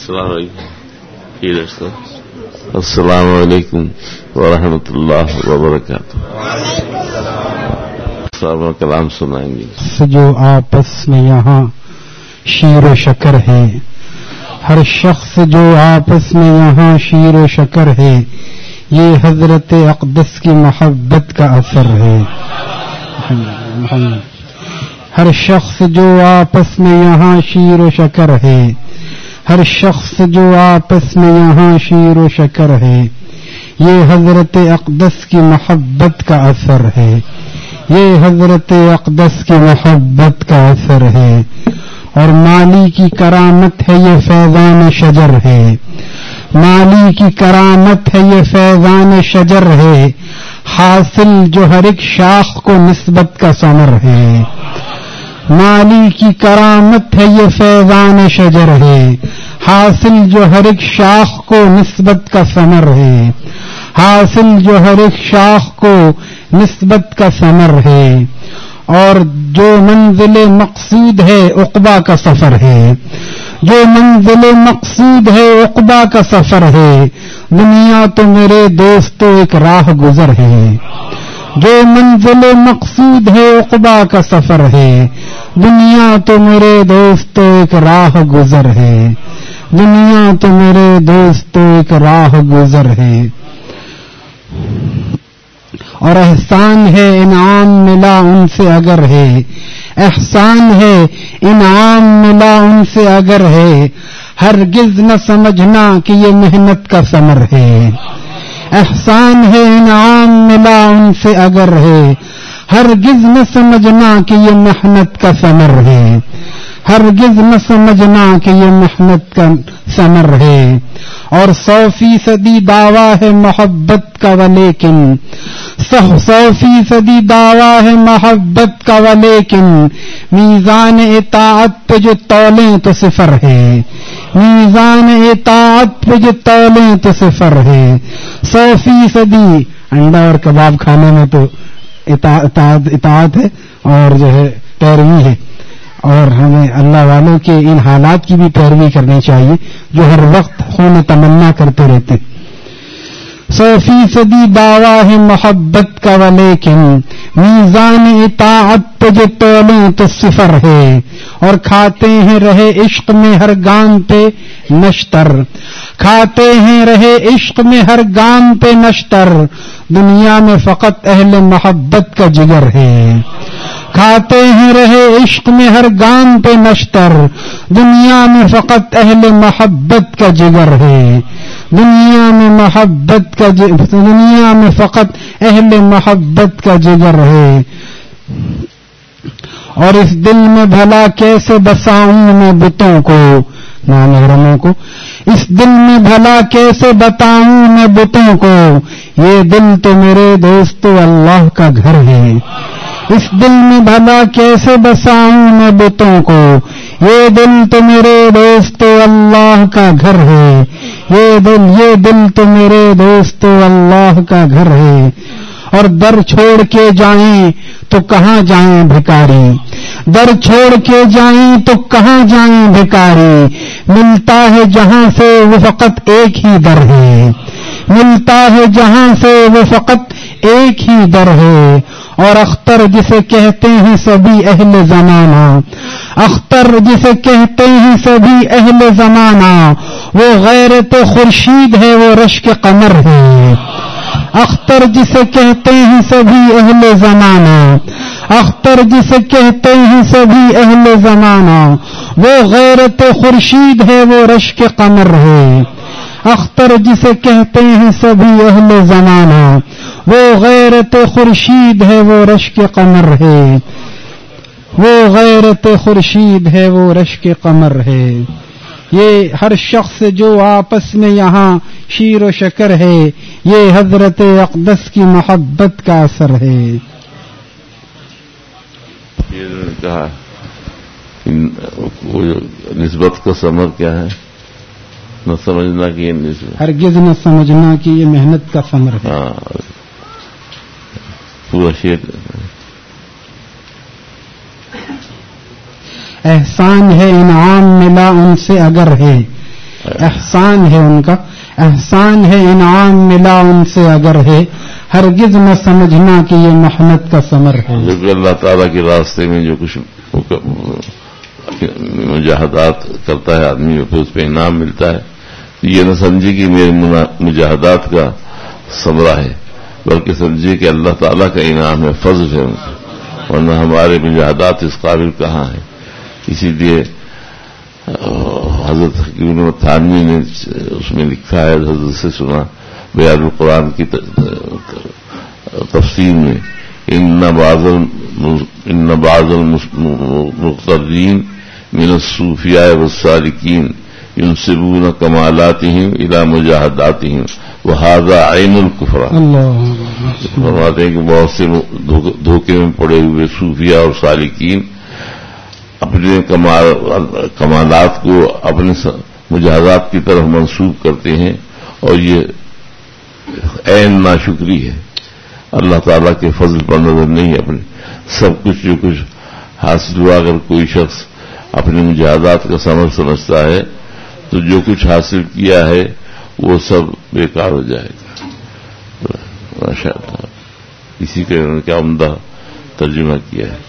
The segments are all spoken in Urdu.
السلام علیکم ورحمۃ اللہ وبرکاتہ. صاحب کلام سنائیں گے. جو آپس میں یہاں شیر و شکر ہے، ہر شخص جو آپس میں یہاں شیر و شکر ہے، یہ حضرت اقدس کی محبت کا اثر ہے. ہر شخص جو آپس میں یہاں شیر و شکر ہے، ہر شخص جو آپس میں یہاں شیر و شکر ہے، یہ حضرت اقدس کی محبت کا اثر ہے. یہ حضرت اقدس کی محبت کا اثر ہے. اور مالی کی کرامت ہے یہ فیضان شجر ہے. مالی کی کرامت ہے یہ فیضان شجر ہے. حاصل جو ہر ایک شاخ کو نسبت کا ثمر ہے. مالی کی کرامت ہے یہ فیضان شجر ہے. حاصل جو ہر ایک شاخ کو نسبت کا ثمر ہے. حاصل جو ہر ایک شاخ کو نسبت کا ثمر ہے. اور جو منزل مقصود ہے عقبہ کا سفر ہے. جو منزل مقصود ہے عقبہ کا سفر ہے. دنیا تو میرے دوستو ایک راہ گزر ہے. جو منزل مقصود ہے عقبہ کا سفر ہے. دنیا تو میرے دوستو ایک راہ گزر ہے. دنیا تو میرے دوستو ایک راہ گزر ہے. اور احسان ہے انعام ملا ان سے اگر ہے. احسان ہے انعام ملا ان سے اگر ہے. ہرگز نہ سمجھنا کہ یہ محنت کا ثمر ہے. احسان ہے انعام ملا ان سے اگر ہے. ہرگز نہ سمجھنا کہ یہ محنت کا ثمر ہے. ہرگز نہ سمجھنا کہ یہ محنت کا ثمر ہے. اور 100% دعویٰ ہے محبت کا ولیکن 100% دعویٰ ہے محبت کا ولیکن میزان اطاعت پہ جو تولیں تو صفر ہے. میزان اطاعت پہ جو تولیں تو صفر ہے. 100% انڈا اور کباب کھانے میں تو اطاعت ہے اور جو ہے پیروی ہے. اور ہمیں اللہ والوں کے ان حالات کی بھی پیروی کرنی چاہیے جو ہر وقت خون تمنا کرتے رہتے. 100% دعویٰ ہے محبت کا ولیکن میزان اطاعت پہ جو تولیں تو صفر ہے. اور کھاتے ہیں رہے عشق میں ہر گام پہ نشتر. کھاتے ہیں رہے عشق میں ہر گام پہ نشتر. دنیا میں فقط اہل محبت کا جگر ہے. کھاتے ہیں رہے عشق میں ہر گام پہ نشتر. دنیا میں فقط اہل محبت کا جگر ہے. دنیا میں محبت کا دنیا میں فقط اہل محبت کا جگر ہے. اور اس دل میں بھلا کیسے بساؤں میں بتوں کو نامحرموں کو. اس دل میں بھلا کیسے بتاؤں میں بتوں کو. یہ دل تو میرے دوستو اللہ کا گھر ہے. اس دل میں بھلا کیسے بساؤں میں بتوں کو. یہ دل تو میرے دوستو اللہ کا گھر ہے. یہ دل تو میرے دوستو اللہ کا گھر ہے. اور در چھوڑ کے جائیں تو کہاں جائیں بھکاری. در چھوڑ کے جائیں تو کہاں جائیں بھکاری. ملتا ہے جہاں سے وہ فقط ایک ہی در ہے. ملتا ہے جہاں سے وہ فقط ایک ہی در ہے. اور اختر جسے کہتے ہیں سبھی اہل زمانہ. اختر جسے کہتے ہیں سبھی اہل زمانہ. وہ غیرت خورشید ہے وہ رشک قمر ہے. اختر جسے کہتے ہیں سبھی اہل زمانہ. اختر جسے کہتے ہیں سبھی اہل زمانہ. وہ غیرت خورشید ہے وہ رشک قمر ہے. اختر جسے کہتے ہیں سبھی اہل زمانہ. وہ غیرت خورشید ہے وہ رشک قمر ہے. وہ غیرت خورشید ہے وہ رشک قمر ہے. یہ ہر شخص جو آپس میں یہاں شیر و شکر ہے، یہ حضرت اقدس کی محبت کا اثر ہے. یہ کہا نسبت کا ثمر کیا ہے؟ نہ سمجھنا کہ یہ نسبت، ہرگز نہ سمجھنا کہ یہ محنت کا ثمر ہے. پورا شعر احسان ہے انعام ملا ان سے اگر ہے. احسان ہے ان کا، احسان ہے، انعام ملا ان سے اگر ہے، ہرگز نہ سمجھنا کہ یہ محنت کا ثمر ہے. جو اللہ تعالیٰ کے راستے میں جو کچھ مجاہدات کرتا ہے آدمی، پھر اس پہ انعام ملتا ہے، یہ نہ سمجھے کہ میرے مجاہدات کا ثمرہ ہے، بلکہ سمجھے کہ اللہ تعالیٰ کا انعام ہے، فضل ہے، ورنہ ہمارے مجاہدات اس قابل کہاں ہیں. اسی لیے حضرت حکیم تھانوی نے اس میں لکھا ہے، حضرت سے سنا بیان القرآن کی تفسیر میں، ان بعض المقتدین من الصوفیاء والسالکین ينسبون کمالاتهم الى مجاہداتهم وهذا عین الکفر. فرماتے ہیں کہ بہت سے دھوکے میں پڑے ہوئے صوفیاء اور سالکین اپنے کمالات کو اپنے مجاہدات کی طرف منسوب کرتے ہیں، اور یہ عین ناشکری ہے، اللہ تعالیٰ کے فضل پر نظر نہیں. اپنے سب کچھ جو کچھ حاصل ہوا، اگر کوئی شخص اپنے مجاہدات کا ثمر سمجھتا ہے تو جو کچھ حاصل کیا ہے وہ سب بیکار ہو جائے گا. ماشاء اللہ، اسی کا انہوں نے کیا عمدہ ترجمہ کیا ہے.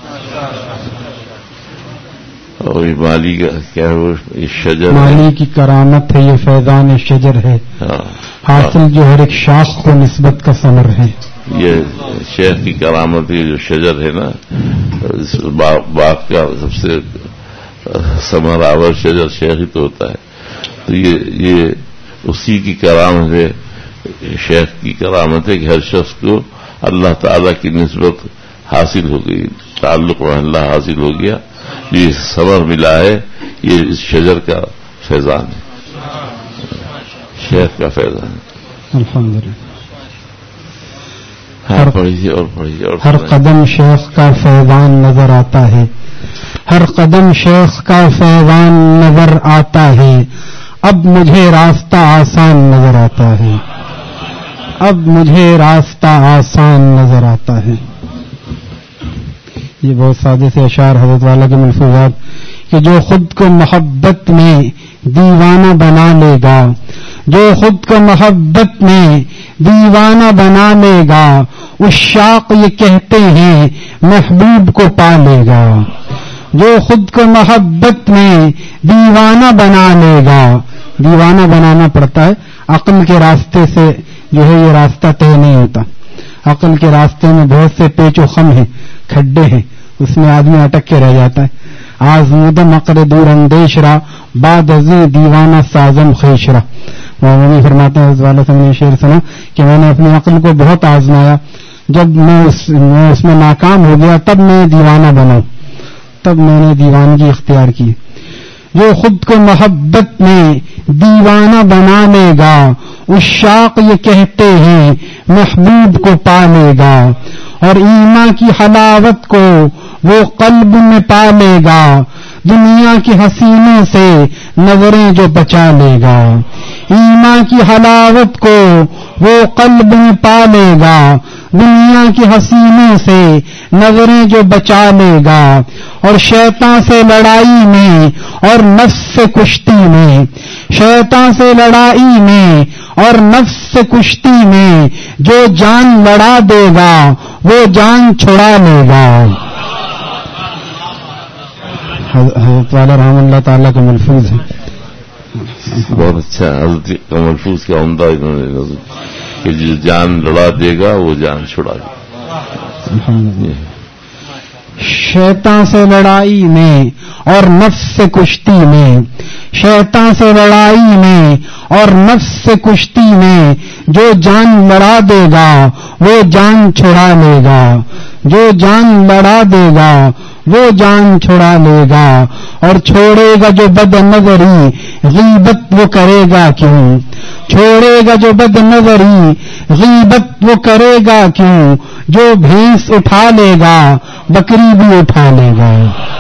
اور یہ مالی کا کیا ہے، وہ شجر مالی کی کرامت ہے، یہ فیضان شجر ہے. حاصل جو ہر ایک شاخ کو نسبت کا ثمر ہے. یہ شیخ کی کرامت، یہ جو شجر ہے نا، اس باغ کا سب سے ثمر آور شجر شیخ ہی تو ہوتا ہے. تو یہ اسی کی کرامت ہے، شیخ کی کرامت ہے کہ ہر شخص کو اللہ تعالیٰ کی نسبت حاصل ہو گئی، تعلق اللہ حاصل ہو گیا. یہ ثمر ملا ہے، یہ اس شجر کا فیضان ہے، شیخ کا فیضان ہے. الحمدللہ. پڑھیے اور پڑھیے. اور ہر قدم شیخ کا فیضان نظر آتا ہے، ہر قدم شیخ کا فیضان نظر آتا ہے. اب مجھے راستہ آسان نظر آتا ہے، اب مجھے راستہ آسان نظر آتا ہے. یہ بہت سادے سے اشعار حضرت والا کے ملفوظات کہ جو خود کو محبت میں دیوانہ بنا لے گا، جو خود کو محبت میں دیوانہ بنا لے گا، عشاق یہ کہتے ہیں محبوب کو پا لے گا. جو خود کو محبت میں دیوانہ بنا لے گا، دیوانہ بنانا پڑتا ہے. عقل کے راستے سے جو ہے یہ راستہ طے نہیں ہوتا. عقل کے راستے میں بہت سے پیچ و خم ہیں، کھڈے ہیں، اس میں آدمی اٹک کے رہ جاتا ہے. آزمودم عقل دور اندیش را بعد ازیں دیوانہ سازم خیش را. وہ فرماتے ہیں والا سے نے شعر سنا کہ میں نے اپنی عقل کو بہت آزمایا، جب میں اس میں ناکام ہو گیا تب میں دیوانہ بنا، تب میں نے دیوانگی اختیار کی. جو خود کو محبت میں دیوانہ بنا لے گا، عشاق یہ کہتے ہیں محبوب کو پا لے گا. اور ایمان کی حلاوت کو وہ قلب میں پا لے گا، دنیا کی حسینوں سے نظریں جو بچا لے گا. ایمان کی حلاوت کو وہ قلب میں پا لے گا، دنیا کی حسینوں سے نظریں جو بچا لے گا. اور شیطان سے لڑائی میں اور نفس سے کشتی میں، شیطان سے لڑائی میں اور نفس سے کشتی میں جو جان لڑا دے گا وہ جان چھڑا لے گا. حضرت والا رحم اللہ تعالیٰ کا ملفوظ ہے. بہت اچھا. حضرت کا ملفوظ کیا عمدہ انہوں نے نظر کہ جو جان لڑا دے گا وہ جان چھڑا دے. شیطان سے لڑائی میں اور نفس سے کشتی میں، شیطان سے لڑائی میں اور نفس سے کشتی میں جو جان لڑا دے گا وہ جان چھڑا لے گا. جو جان لڑا دے گا وہ جان چھڑا لے گا. اور چھوڑے گا جو بد نظری غیبت وہ کرے گا کیوں، چھوڑے گا جو بد نظری غیبت وہ کرے گا کیوں. جو بھینس اٹھا لے گا بکری بھی اٹھا لے گا.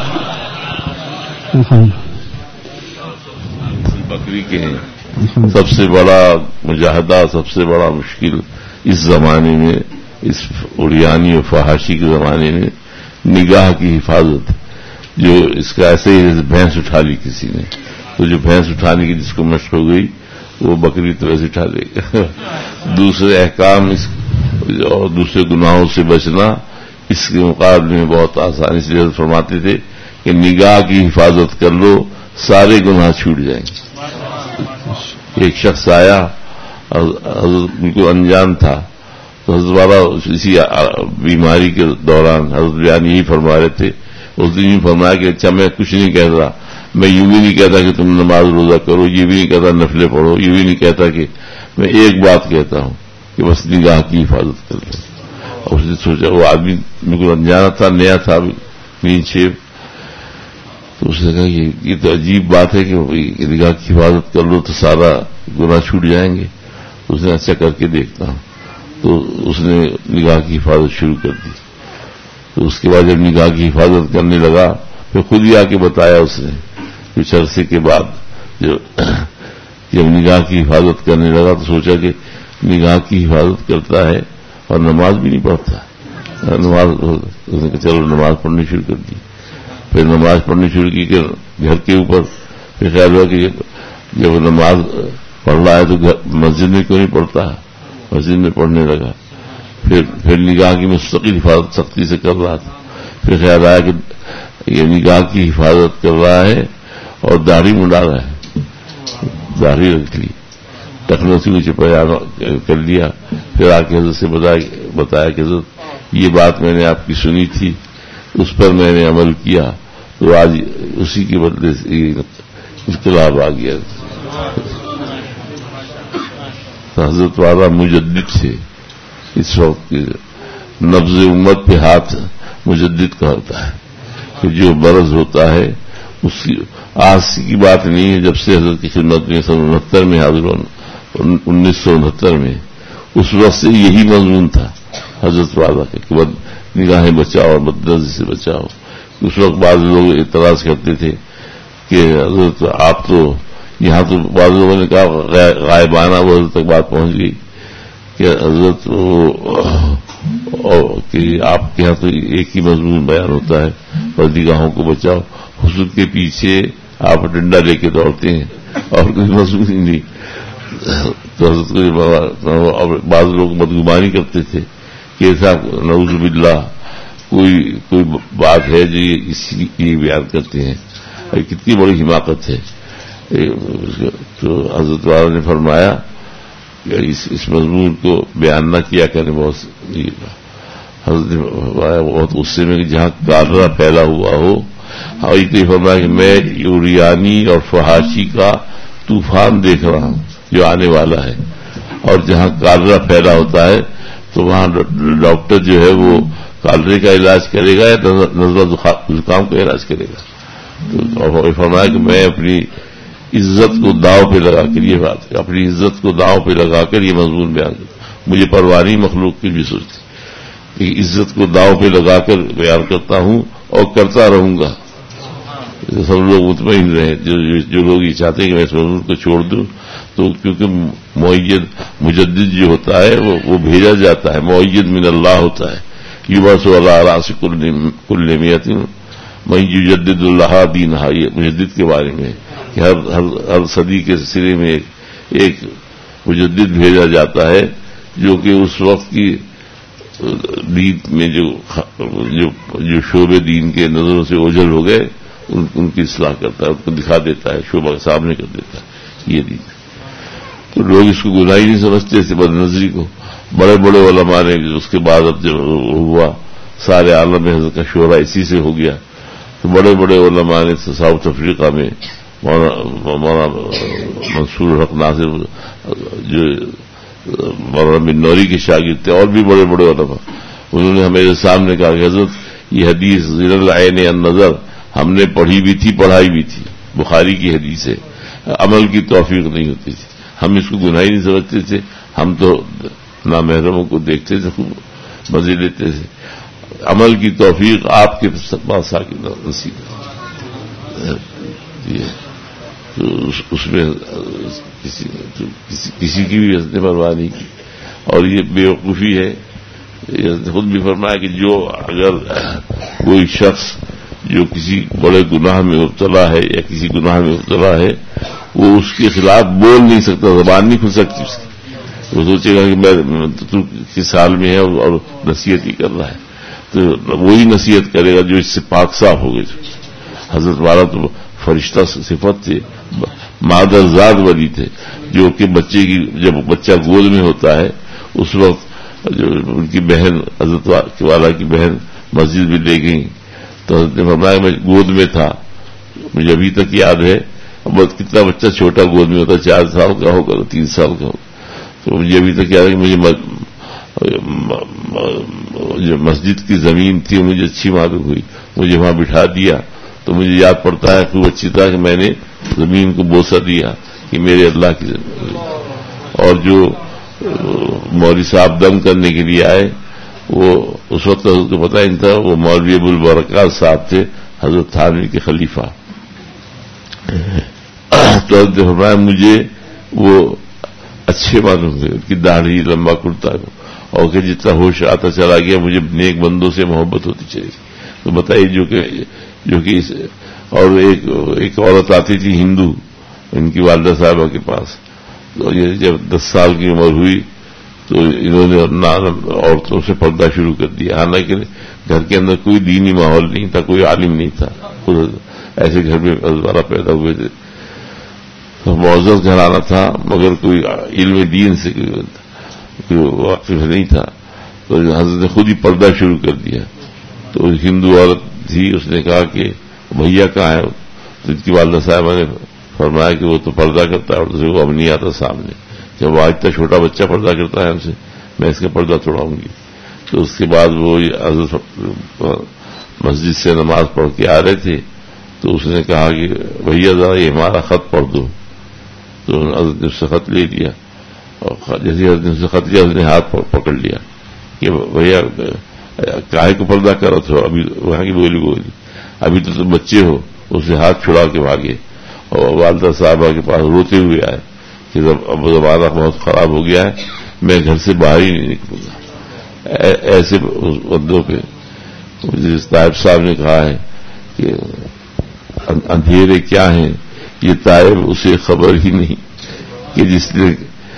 بکری کے سب سے بڑا مجاہدہ، سب سے بڑا مشکل اس زمانے میں، اس عریانی و فحاشی کے زمانے میں نگاہ کی حفاظت. جو اس کا ایسے ہی بھینس اٹھا لی کسی نے، تو جو بھینس اٹھانے کی جس کو مشق ہو گئی وہ بکری تو ویسے اٹھا لے گا. دوسرے احکام اور دوسرے گناہوں سے بچنا اس کے مقابلے میں بہت آسانی سے فرماتے تھے کہ نگاہ کی حفاظت کر لو سارے گناہ چھوٹ جائیں گے. ایک شخص آیا حضرت ان کو انجان تھا تو حضرت والا اسی بیماری کے دوران حضرت بیان یہی فرما رہے تھے. اس دن یہ فرمایا کہ اچھا میں کچھ نہیں کہہ رہا, میں یوں بھی نہیں کہتا کہ تم نماز روزہ کرو, یہ بھی نہیں کہتا نفلیں پڑھو, یہ بھی نہیں کہتا کہ میں ایک بات کہتا ہوں کہ بس نگاہ کی حفاظت کر لو. اس نے سوچا وہ آدمی بالکل انجانا تھا, نیا تھا, کلین شیو, تو اس نے کہا یہ تو عجیب بات ہے کہ نگاہ کی حفاظت کر لو تو سارا گناہ چھوٹ جائیں گے. اس نے اچھا کر کے دیکھتا ہوں. تو اس نے نگاہ کی حفاظت شروع کر دی. تو اس کے بعد جب نگاہ کی حفاظت کرنے لگا پھر خود ہی آ کے بتایا اس نے کچھ عرصے کے بعد جب نگاہ کی حفاظت کرنے لگا تو سوچا کہ نگاہ کی حفاظت کرتا ہے اور نماز بھی نہیں پڑھتا. اس نے کہا چلو نماز پڑھنی شروع کر دی. پھر نماز پڑھنی شروع کی کہ گھر کے اوپر پھر خیال ہوا کہ جب نماز پڑھ رہا ہے تو مسجد میں کیوں نہیں پڑھتا, مسجد میں پڑھنے لگا. پھر نگاہ کی مستقل حفاظت سختی سے کر رہا تھا. پھر خیال آیا کہ یہ نگاہ کی حفاظت کر رہا ہے اور داڑھی منڈا رہا ہے, داڑھی رکھ لی, ٹخنوں سے نیچے پجامہ کر لیا. پھر آ کے حضرت سے بتایا کہ حضرت یہ بات میں نے آپ کی سنی تھی, اس پر میں نے عمل کیا, تو آج اسی کے بدلے سے اختلاف آ گیا. حضرت والا مجدد سے اس وقت نبض امت پہ ہاتھ مجدد کا ہوتا ہے کہ جو برز ہوتا ہے اس کی آج کی بات نہیں ہے. جب سے حضرت کی خدمت میں 1969 میں حاضر ہونا, 1969 میں, اس وقت سے یہی مضمون تھا حضرت والا کہ نگاہیں بچاؤ اور بدنظری سے بچاؤ. اس وقت بعض لوگ اعتراض کرتے تھے کہ حضرت آپ تو یہاں, تو بعض لوگوں نے کہا غائبانہ وہ حضرت تک بات پہنچ گئی کہ حضرت کہ آپ کے یہاں تو ایک ہی مضمون بیان ہوتا ہے اور نگاہوں کو بچاؤ, حسد کے پیچھے آپ ڈنڈا لے کے دوڑتے ہیں اور کوئی مضمون ہی نہیں. تو حضرت کو بعض لوگ بدگمانی کرتے تھے کہ ایسا نعوذ باللہ کوئی بات ہے جو یہ بیان کرتے ہیں, کتنی بڑی حماقت ہے. تو حضرت والا نے فرمایا کہ اس مضمون کو بیان نہ کیا کریں. حضرت بہت غصے میں کہ جہاں کالرا پھیلا ہوا ہو, یہ فرمایا کہ میں یوریانی اور فحاشی کا طوفان دیکھ رہا ہوں جو آنے والا ہے, اور جہاں کالرا پھیلا ہوتا ہے تو وہاں ڈاکٹر جو ہے وہ کالرے کا علاج کرے گا یا نزلہ زکام کا علاج کرے گا. تو فرمایا کہ میں اپنی عزت کو داؤ پہ لگا کر یہ بات, اپنی عزت کو داؤ پہ لگا کر یہ مضمون بیان کرتا. مجھے پرواہ نہیں مخلوق کی بھی سوچتی کہ عزت کو داؤ پہ لگا کر بیان کرتا ہوں اور کرتا رہوں گا. سب لوگ مطمئن رہیں, جو لوگ یہ چاہتے ہیں کہ میں اس مضمون کو چھوڑ دوں, تو کیونکہ مجدد جو ہوتا ہے وہ بھیجا جاتا ہے, مؤید من اللہ ہوتا ہے. یبعث علی راس کل میۃ من یجدد اللہ دینہا, یہ مجدد کے بارے میں کہ ہر صدی کے سرے میں ایک مجدد بھیجا جاتا ہے جو کہ اس وقت کی دین میں جو شعبے دین کے نظروں سے اوجھل ہو گئے ان کی اصلاح کرتا ہے, ان کو دکھا دیتا ہے, شعبہ کے سامنے کر دیتا ہے یہ دین. تو لوگ اس کو گناہ نہیں سمجھتے تھے بد نظری کو. بڑے بڑے علماء نے اس کے بعد اب جب ہوا سارے عالم میں حضرت کا شعرا اسی سے ہو گیا, تو بڑے بڑے علماء نے ساؤتھ افریقہ میں مولانا منصور حق ناصر جو مولانا بن نوری کے شاگرد تھے, اور بھی بڑے بڑے علماء, انہوں نے ہمارے سامنے کہا کہ حضرت یہ حدیث ذی العین النظر ہم نے پڑھی بھی تھی, پڑھائی بھی تھی, بخاری کی حدیث ہے, عمل کی توفیق نہیں ہوتی تھی. ہم اس کو گناہ نہیں سمجھتے تھے, ہم تو نامحرموں کو دیکھتے تھے, خوب مزے لیتے تھے. عمل کی توفیق آپ کے پاس آ کے نصیب تو اس میں کسی کی بھی حسن پرواہ نہیں کی, اور یہ بے وقوفی ہے. خود بھی فرمایا کہ جو اگر کوئی شخص جو کسی بڑے گناہ میں مبتلا ہے یا کسی گناہ میں مبتلا ہے وہ اس کے خلاف بول نہیں سکتا، زبان نہیں کھل سکتی اس کی. وہ سوچے گا کہ میں تو کس حال میں ہے اور نصیحت ہی کر رہا ہے، تو وہی نصیحت کرے گا جو اس سے پاک صاف ہو گئے. حضرت والا تو فرشتہ صفت تھے، مادر ذات ولی تھے، جو کہ بچے کی جب بچہ گود میں ہوتا ہے اس وقت جو ان کی بہن حضرت والا کی بہن مسجد بھی لے گئی تو حضرت نے فرمایا میں گود میں تھا، مجھے ابھی تک یاد ہے. بہت کتنا بچہ چھوٹا گود میں ہوتا، 4 سال کا ہوگا 3 سال کا ہوگا، تو مجھے ابھی تک یاد ہے کہ مجھے جو مسجد کی زمین تھی مجھے اچھی معلوم ہوئی، مجھے وہاں بٹھا دیا تو مجھے یاد پڑتا ہے خوب اچھی طرح کہ میں نے زمین کو بوسہ دیا کہ میرے اللہ کی زمین. اور جو مولوی صاحب دم کرنے کے لیے آئے وہ اس وقت حضرت کو پتہ نہیں تھا، وہ مولوی ابو البرکات صاحب تھے، حضرت تھانوی کے خلیفہ. تو حضرت نے فرمایا مجھے وہ اچھے معلوم ہوئے، ان کی داڑھی لمبا کرتا ہے اور کہ جتنا ہوش آتا چلا گیا مجھے نیک بندوں سے محبت ہوتی چلی. تو بتائیے جو کہ اور ایک عورت آتی تھی ہندو ان کی والدہ صاحبہ کے پاس، تو یہ جب 10 سال کی عمر ہوئی تو انہوں نے عورتوں سے پردہ شروع کر دیا. حالانکہ گھر کے اندر کوئی دینی ماحول نہیں تھا، کوئی عالم نہیں تھا، ایسے گھر میں والا پیدا ہوئے تھے، تو معزز گھرانہ تھا مگر کوئی علم دین سے کوئی واقف نہیں تھا. تو حضرت نے خود ہی پردہ شروع کر دیا. تو ہندو عورت تھی، اس نے کہا کہ بھیا کہاں ہے؟ تو ان کی والدہ صاحبہ نے فرمایا کہ وہ تو پردہ کرتا ہے اور دوسرے کو اب نہیں آتا سامنے. جب آج تک چھوٹا بچہ پردہ کرتا ہے ہم سے، میں اس کا پردہ توڑاؤں گی. تو اس کے بعد وہ حضرت مسجد سے نماز پڑھ کے آ رہے تھے تو اس نے کہا کہ بھیا ذرا یہ ہمارا خط پڑھ دو. تو حضرت نے اس سے خط لے لیا اور جیسے حضرت نے اس سے خط لیا اس نے ہاتھ پکڑ لیا کہ بھیا کاہے کو پردہ کرو تھو، ابھی وہاں کی بولی ابھی تو تم بچے ہو. اس سے ہاتھ چھڑا کے بھاگے اور والدہ صاحبہ کے پاس روتے ہوئے آئے کہ اب زمانہ بہت خراب ہو گیا ہے، میں گھر سے باہر ہی نہیں نکلوں گا. ایسے بندوں پہ طائب صاحب نے کہا ہے کہ اندھیرے کیا ہیں یہ طائب اسے خبر ہی نہیں کہ جس نے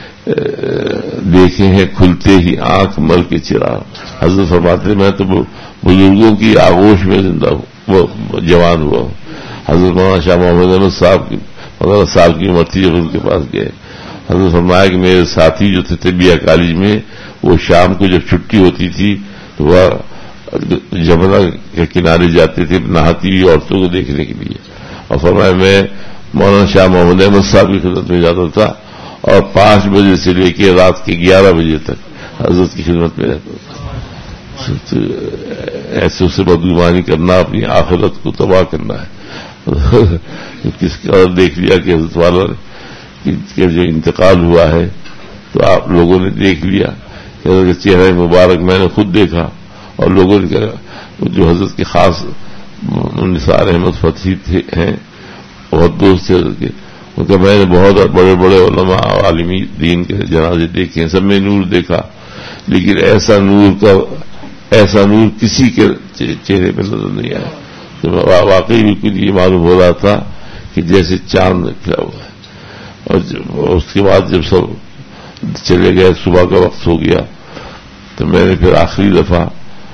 دیکھے ہیں کھلتے ہی آنکھ مل کے چراغ. حضرت فرماتے میں تو بزرگوں کی آغوش میں زندہ ہوں، جوان ہوا ہوں. حضرت مولانا شاہ محمد احمد صاحب کی 15 سال کی عمر تھی جب ان کے پاس گئے. حضرت فرمایا کہ میرے ساتھی جو تھے طبیہ کالج میں وہ شام کو جب چھٹی ہوتی تھی تو وہ جمنا کے کنارے جاتے تھے نہاتی ہوئی عورتوں کو دیکھنے کے لیے. اور فرمایا میں مولانا شاہ محمد احمد صاحب کی خدمت میں جاتا تھا اور 5 بجے سے لے کے رات کے 11 بجے تک حضرت کی خدمت میں رہتا تھا. ایسے اسے بدگمانی کرنا اپنی آخرت کو تباہ کرنا ہے. کس کا دیکھ لیا کہ حضرت والا کہ جو انتقال ہوا ہے تو آپ لوگوں نے دیکھ لیا کہ حضرت کا چہرہ مبارک میں نے خود دیکھا اور لوگوں نے کہا جو حضرت کے خاص نثار احمد فتحی ہیں بہت دوست تھے حضرت کے، ان کا میں نے بہت بڑے بڑے علماء عالمی دین کے جنازے دیکھے ہیں، سب میں نور دیکھا لیکن ایسا نور کسی کے چہرے پہ نظر نہیں آیا. تو واقعی بالکل یہ معلوم ہو رہا تھا کہ جیسے چاند کھلا ہوا ہے. اور اس کے بعد جب سب چلے گئے صبح کا وقت ہو گیا تو میں نے پھر آخری دفعہ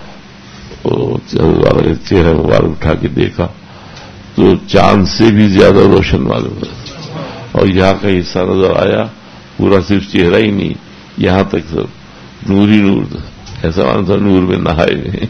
چہرہ مبارک اٹھا کے دیکھا تو چاند سے بھی زیادہ روشن معلوم ہوا اور یہاں کا حصہ نظر آیا پورا صرف چہرہ ہی نہیں یہاں تک سب نور ہی نور تھا. ایسا معلوم تھا نور میں نہائے ہوئے.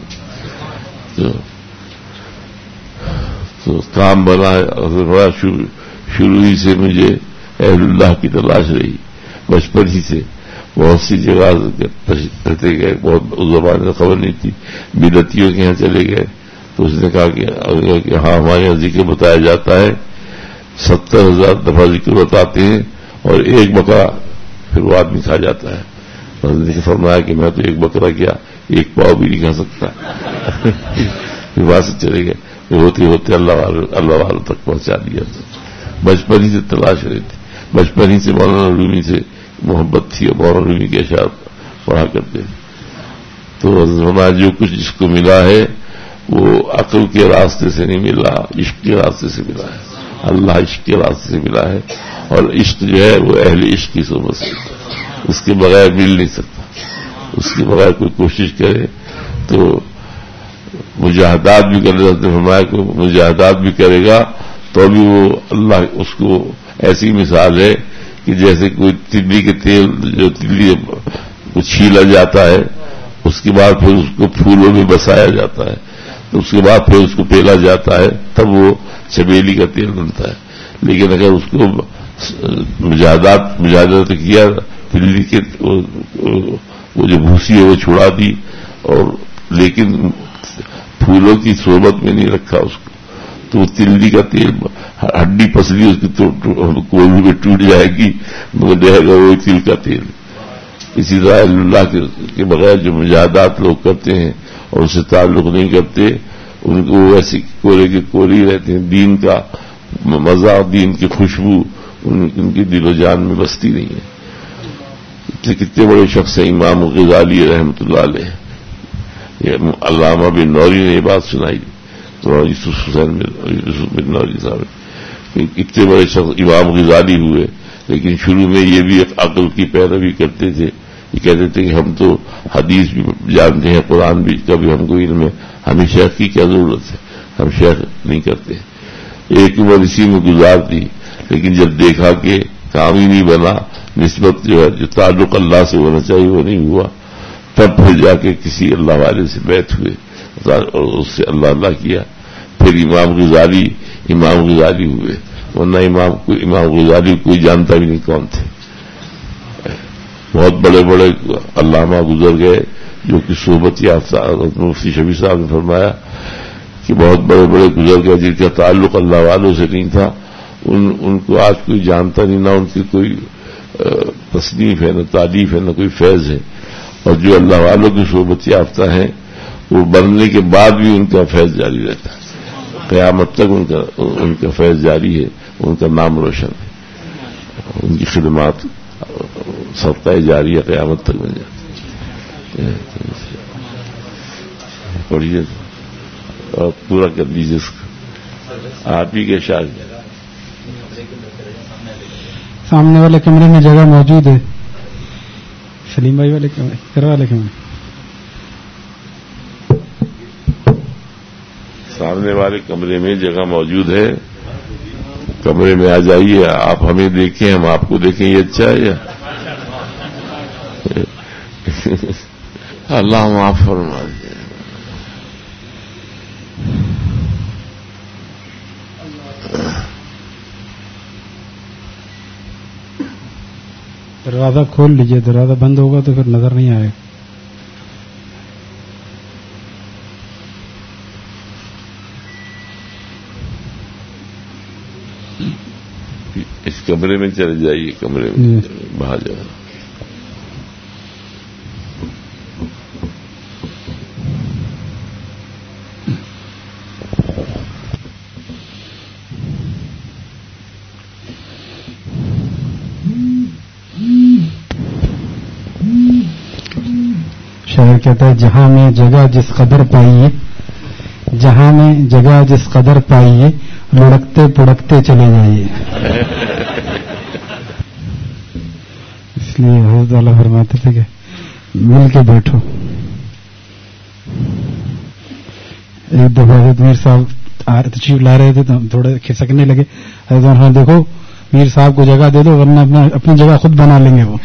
تو کام بنا بڑا شروع ہی سے مجھے اہل اللہ کی تلاش رہی. بچپن ہی سے بہت سی جگہ رہتے گئے، بہت اس زبان میں خبر نہیں تھی. بدعتیوں کے یہاں چلے گئے تو اس نے کہا کہ ہاں ہمارے یہاں ذکر بتایا جاتا ہے 70,000 دفعہ ذکر بتاتے ہیں اور ایک بکرا پھر وہ آدمی کھا جاتا ہے. حضرت نے فرمایا کہ میں تو ایک بکرا کیا ایک پاؤ بھی نہیں کھا سکتا. پھر وہاں سے چلے گئے ہوتے ہوتے اللہ والوں تک پہنچا دیا. بچپن ہی سے تلاش رہی تھی، بچپن ہی سے مولانا رومی سے محبت تھی اور مولانا رومی کے اشعار پڑھا کرتے تھے. تو ہمارا جو کچھ جس کو ملا ہے وہ عقل کے راستے سے نہیں ملا، عشق کے راستے سے ملا ہے. اللہ عشق کے راستے سے ملا ہے، اور عشق جو ہے وہ اہل عشق کی صحبت سے اس کے بغیر مل نہیں سکتا. اس کے بغیر کوئی کوشش کرے تو مجاہدات بھی کرے. حضرت نے فرمایا کہ مجاہدات بھی کرے گا تو بھی وہ اللہ اس کو ایسی مثال ہے کہ جیسے کوئی تلی کے تیل، جو تلی کو چھیلا جاتا ہے اس کے بعد پھر اس کو پھولوں میں بسایا جاتا ہے، تو اس کے بعد پھر اس کو پیلا جاتا ہے، تب وہ چمیلی کا تیل بنتا ہے. لیکن اگر اس کو مجاہدات کیا، تلی کے وہ جو بھوسی ہے وہ چھڑا دی، اور لیکن پھولوں کی صحبت میں نہیں رکھا اس کو، تو وہ تلی کا تیل ہڈی پسلی اس کی کوئی بھی ٹوٹ جائے گی مگر رہے گا وہ تل کا تیل. اسی طرح اللہ کے بغیر جو مجاہدات لوگ کرتے ہیں اور اس سے تعلق نہیں کرتے، ان کو ایسی کورے کے کوری رہتے ہیں. دین کا مزہ، دین کی خوشبو ان کی دل و جان میں بستی نہیں ہے. کتنے بڑے شخص ہیں امام غزالی رحمۃ اللہ علیہ. علامہ بن نوری نے یہ بات سنائی، یوسف بن نوری صاحب. اتنے بڑے شخص امام غزالی ہوئے، لیکن شروع میں یہ بھی عقل کی پیروی کرتے تھے. یہ کہتے تھے کہ ہم تو حدیث بھی جانتے ہیں، قرآن بھی، کبھی ہم کو علم ہے، ہمیں شیخ کی کیا ضرورت ہے، ہم شیخ نہیں کرتے. ایک عمر اسی میں گزار دی، لیکن جب دیکھا کہ کام ہی نہیں بنا، نسبت جو ہے جو تعلق اللہ سے ہونا چاہیے وہ نہیں ہوا، تب پھر جا کے کسی اللہ والے سے بیعت ہوئے اور اس سے اللہ اللہ کیا. پھر امام غزالی ہوئے، ورنہ امام غزالی کوئی جانتا بھی نہیں کون تھے. بہت بڑے بڑے علامہ گزر گئے جو کہ صحبت یافتہ. مفتی شفیع صاحب نے فرمایا کہ بہت بڑے بڑے گزر گئے جن کا تعلق اللہ والوں سے نہیں تھا، ان کو آج کوئی جانتا نہیں، نہ ان کی کوئی تصنیف ہے، نہ تعریف ہے، نہ کوئی فیض ہے. اور جو اللہ والوں کی صحبت یافتہ ہیں وہ مرنے کے بعد بھی ان کا فیض جاری رہتا ہے، قیامت تک ان کا فیض جاری ہے، ان کا نام روشن ہے، ان کی خدمات صدقہ جاریہ قیامت تک بن جاتی ہے. پڑھیے اور پورا کر دیجیے اس کو. آپ ہی کے شاید سامنے والے کمرے میں جگہ موجود ہے. سلیم بھائی والے کمرے سامنے والے کمرے میں جگہ موجود ہے. کمرے میں آ جائیے، آپ ہمیں دیکھیں، ہم آپ کو دیکھیں. یہ اچھا ہے یا اللہ معاف فرما دے. دروازہ کھول لیجئے، دروازہ بند ہوگا تو پھر نظر نہیں آئے. اس کمرے میں چلے جائیے، کمرے میں باہر جاؤ. شاعر کہتا ہے جہاں میں جگہ جس قدر پائیے، جہاں میں جگہ جس قدر پائیے، لڑکتے پڑکتے چلے جائیے. اس لیے حضرت والا فرماتے تھے کہ مل کے بیٹھو. ایک دفعہ حضرت میر صاحب تشریف لا رہے تھے تو ہم تھوڑے کھسکنے لگے. حضرت ہاں دیکھو میر صاحب کو جگہ دے دو ورنہ اپنی جگہ خود بنا لیں گے وہ.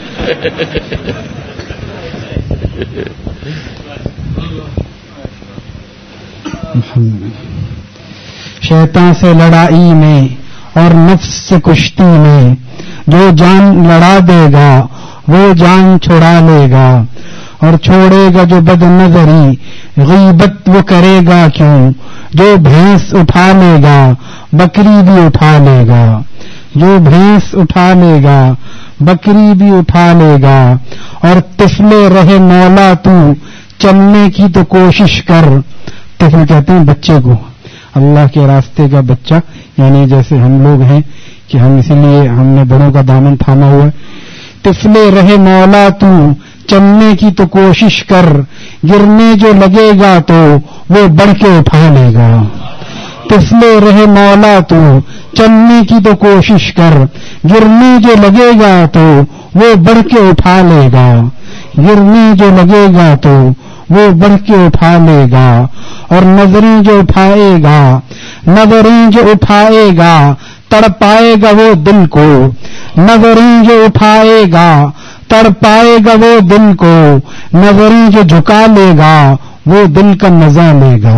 شیطان سے لڑائی میں اور نفس سے کشتی میں، جو جان لڑا دے گا وہ جان چھڑا لے گا، اور چھوڑے گا جو بد نظری غیبت وہ کرے گا کیوں. جو بھینس اٹھا لے گا بکری بھی اٹھا لے گا، جو بھینس اٹھا لے گا بکری بھی اٹھا لے گا. اور طفلے رہے مولا تو چلنے کی تو کوشش کر. طفل کہتے ہیں بچے کو، اللہ کے راستے کا بچہ، یعنی جیسے ہم لوگ ہیں کہ ہم اسی لیے ہم نے بڑوں کا دامن تھاما ہوا ہے. طفلے رہے مولا تو چلنے کی تو کوشش کر، گرنے جو لگے گا تو وہ بڑھ کے اٹھا لے گا. تسلے رہے مولا تو چلنے کی تو کوشش کر، گرنے جو لگے گا تو وہ بڑھ کے اٹھا لے گا. گرنے جو لگے گا تو وہ بڑھ کے اٹھا لے گا. اور نظریں جو اٹھائے گا، نظریں جو اٹھائے گا تڑپائے گا وہ دل کو. نظریں جو اٹھائے گا تڑپائے گا وہ دل کو. نظریں جو جھکا لے گا وہ دل کا مزہ لے گا.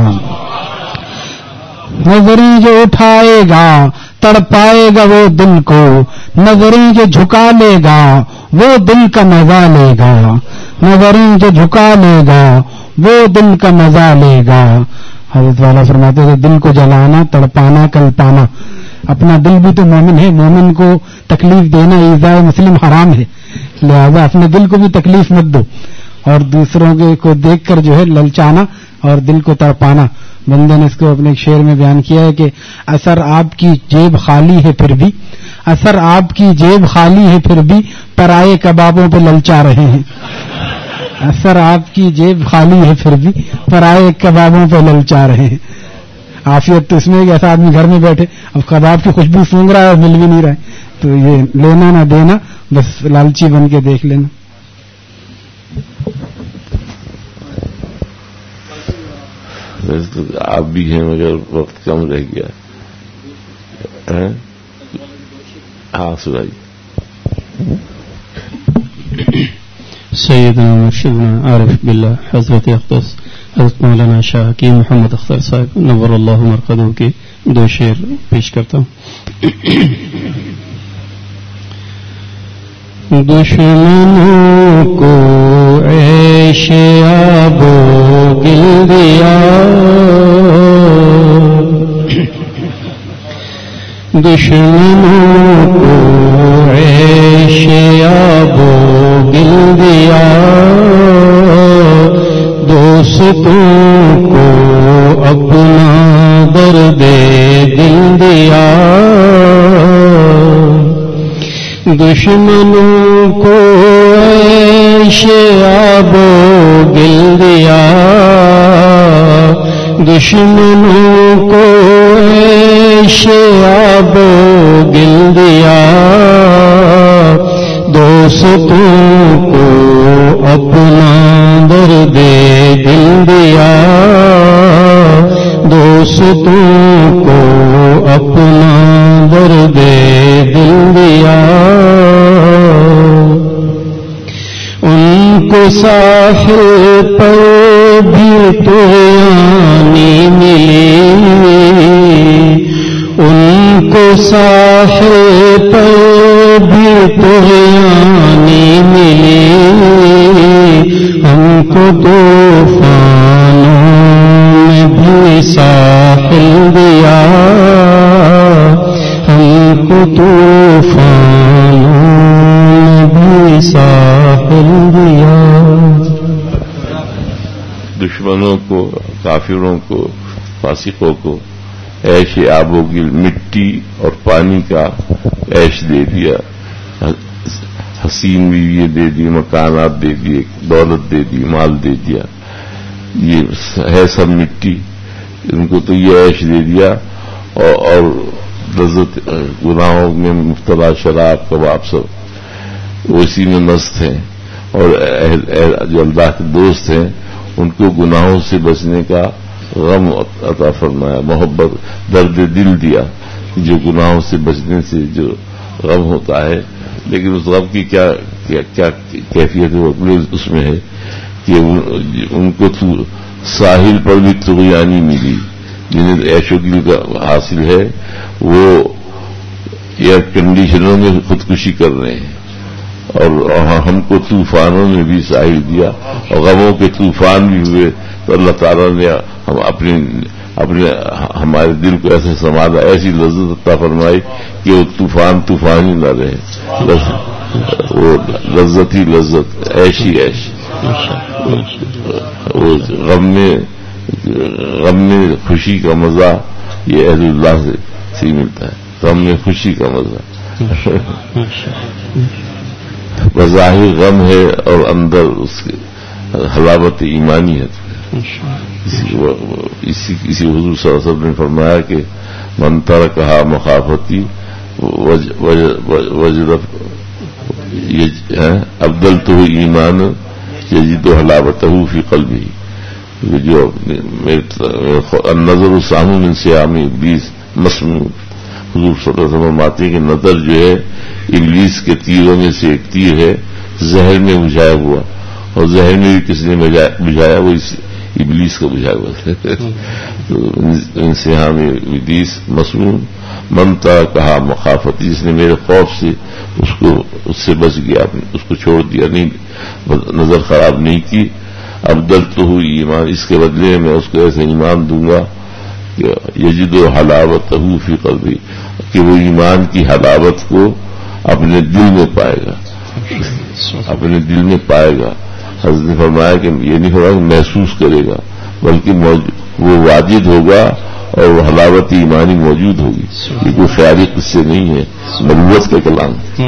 نظریں جو اٹھائے گا تڑپائے گا وہ دل کو. نظریں جو جھکا لے گا وہ دل کا مزہ لے گا. نظریں جو جھکا لے گا وہ دل کا مزہ لے گا. حضرت والا فرماتے تھے دل کو جلانا، تڑپانا، کلپانا. اپنا دل بھی تو مومن ہے، مومن کو تکلیف دینا ایذاء مسلم حرام ہے، لہذا اپنے دل کو بھی تکلیف مت دو. اور دوسروں کو دیکھ کر جو ہے للچانا اور دل کو تڑپانا. بندے نے اس کو اپنے ایک شعر میں بیان کیا ہے کہ اثر آپ کی جیب خالی ہے پھر بھی، اثر آپ کی جیب خالی ہے پھر بھی پرائے کبابوں پہ للچا رہے ہیں. اثر آپ کی جیب خالی ہے پھر بھی پرائے کبابوں پہ للچا رہے ہیں. عافیت تو اس میں کہ ایسا آدمی گھر میں بیٹھے اب کباب کی خوشبو سونگ رہا ہے اور مل بھی نہیں رہا ہے، تو یہ لینا نہ دینا، بس لالچی بن کے دیکھ لینا. آپ بھی ہیں مگر وقت کم رہ گیا. ہاں سنائیے. سیدنا مرشدنا عارف باللہ حضرت اقدس حضرت مولانا شاہ حکیم محمد اختر صاحب نور اللہ مرقدہ کے دو شعر پیش کرتا ہوں. دشمنوں کو عیش آب و گل دیا، دشمنوں کو عیش آب و گل دیا، دوستوں کو اپنا درد دل دیا. دشمنوں کو عیش آب و گل دیا، دشمنوں کو عیش آب و گل دیا، دوستوں کو اپنا درد دل دیا، دوستوں کو اپنا درد دل دیا. ان کو ساحل پر بھی طغیانی ملی، ان کو ساحل پر بھی طغیانی ملی، ہم کو طوفانوں میں بھی ساحل دیا، ہم کو طوفانوں میں بھی ساحل دیا. دشمنوں کو، کافروں کو، فاسقوں کو عیش آب و گل، مٹی اور پانی کا عیش دے دیا، حسین بیوی دے دی، مکانات دے دیے، دولت دے دی، مال دے دیا. یہ ہے سب مٹی، ان کو تو یہ عیش دے دیا اور لذت گناہوں میں مبتلا، شراب کباب سب وہ اسی میں مست ہیں. اور جو اللہ کے دوست ہیں ان کو گناہوں سے بچنے کا غم عطا فرمایا، محبت، درد دل دیا، جو گناہوں سے بچنے سے جو غم ہوتا ہے. لیکن اس غم کی کیا کیفیت اس میں ہے کہ ان کو ساحل پر بھی طغیانی ملی، جنہیں عیش و گل کا حاصل ہے، وہ ایئر کنڈیشنوں میں خودکشی کر رہے ہیں. اور ہم کو طوفانوں میں بھی ساحل دیا اور غموں کے طوفان بھی ہوئے تو اللہ تعالیٰ نے ہم اپنے ہمارے دل کو ایسے سنبھالا، ایسی لذت عطا فرمائی کہ وہ طوفان ہی نہ رہے، وہ لذت ہی لذت، عیش ہی عیش. وہ غم میں خوشی کا مزہ یہ اہل اللہ سے ملتا ہے، غم میں خوشی کا مزہ. بس بظاہر غم ہے اور اندر اس کی حلاوت ایمانی ہے. اسی حضور صلی اللہ علیہ وسلم نے فرمایا کہ من ترکھا مخافتی وجدت ابدلتہ ایمان یجد حلاوتہ فی قلبہ. جو النظر السام من سیام ابلیس مسموم، حضور صلی اللہ علیہ وسلم فرماتے ہیں کہ نظر جو ہے ابلیس کے تیروں میں سے ایک تیر ہے زہر میں بجھایا ہوا، اور زہر میں بھی کس نے بجھایا وہ ابلیس کا بجھایا ہوا ہے. تو انسیام ابلیس مسموم من ترکھا مخافتی، جس نے میرے خوف سے اس سے بچ گیا، اس کو چھوڑ دیا، نہیں نظر خراب نہیں کی. ابدلتہ ایمان، اس کے بدلے میں اس کو ایسے ایمان دوں گا کہ یجد حلاوتہ فی قلبی، کہ وہ ایمان کی حلاوت کو اپنے دل میں پائے گا، اپنے دل میں پائے گا. حضرت نے فرمایا کہ یہ نہیں ہوگا کہ محسوس کرے گا، بلکہ وہ واجد ہوگا اور وہ حلاوت ایمانی موجود ہوگی. یہ کوئی خیالی قصے نہیں ہے، نبوت کا کلام.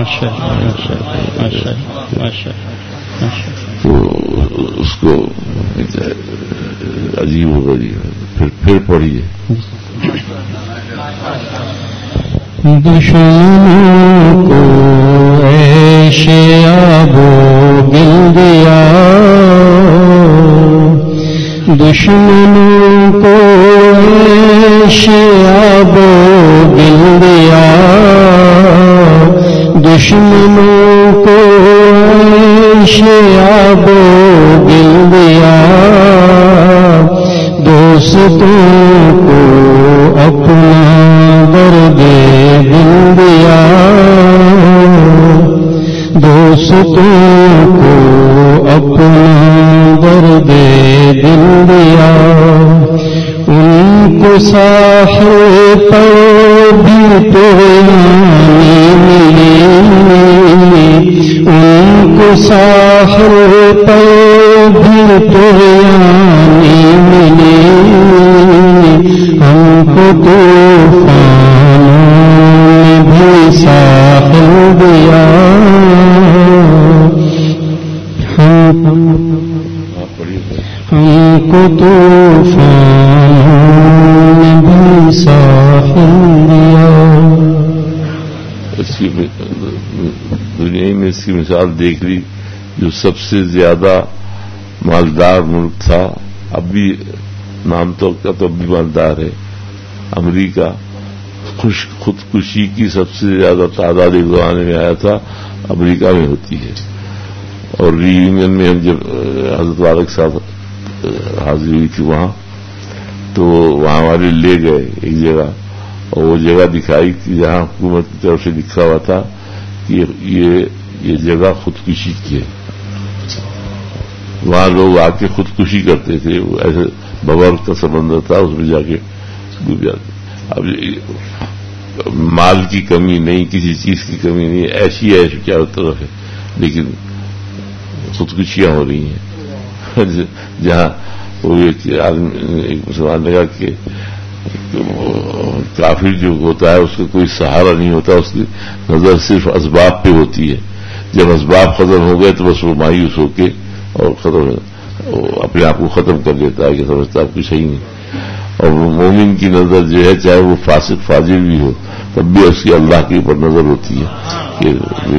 تو اس کو عجیب ہوگا جی. پھر پڑھیے. دشمنوں کو عیش آبو گل دیا، دشمنوں کو عیش آبو گل دیا، دشمنوں کو عیش آبو گل دیا، دوستوں کو اپنا درد دل دیا، دوستوں کو اپنا درد دل دیا. ان کو ساحل پر بھی تو ملی، ان کو ساحل پر بھی تو ملی، ہم کو طوفانوں نے بھی ساحل دیا، ہم کو طوفانوں نے بھی ساحل دیا. دنیا میں اس کی مثال دیکھ لی. جو سب سے زیادہ مالدار ملک تھا، اب بھی نام تو اب بھی مالدار ہے، امریکہ. خودکشی کی سب سے زیادہ تعداد ایک زمانے میں آیا تھا امریکہ میں ہوتی ہے. اور ری یونین میں ہم جب حضرت وارق صاحب حاضر ہوئی تھی وہاں، تو وہاں والے لے گئے ایک جگہ، اور وہ جگہ دکھائی کہ جہاں حکومت کی طرف سے لکھا ہوا تھا کہ یہ جگہ خودکشی کی ہے. وہاں لوگ آ کے خودکشی کرتے تھے، ایسے ببر کا سمندر تھا، اس میں جا کے ڈوب جاتے. اب مال کی کمی نہیں، کسی چیز کی کمی نہیں، ایسی چاروں طرف ہے، لیکن خودکشیاں ہو رہی ہیں. جہاں وہ ایک مسلمان نے کہا کہ کافر جو ہوتا ہے اس کا کوئی سہارا نہیں ہوتا، اس کی نظر صرف اسباب پہ ہوتی ہے. جب اسباب ختم ہو گئے تو بس وہ مایوس ہو کے اور اپنے آپ کو ختم کر دیتا ہے کہ سمجھتا ہے کچھ صحیح نہیں. اور مومن کی نظر جو ہے چاہے وہ فاسق فاجر بھی ہو تب بھی اس کی اللہ کے اوپر نظر ہوتی ہے کہ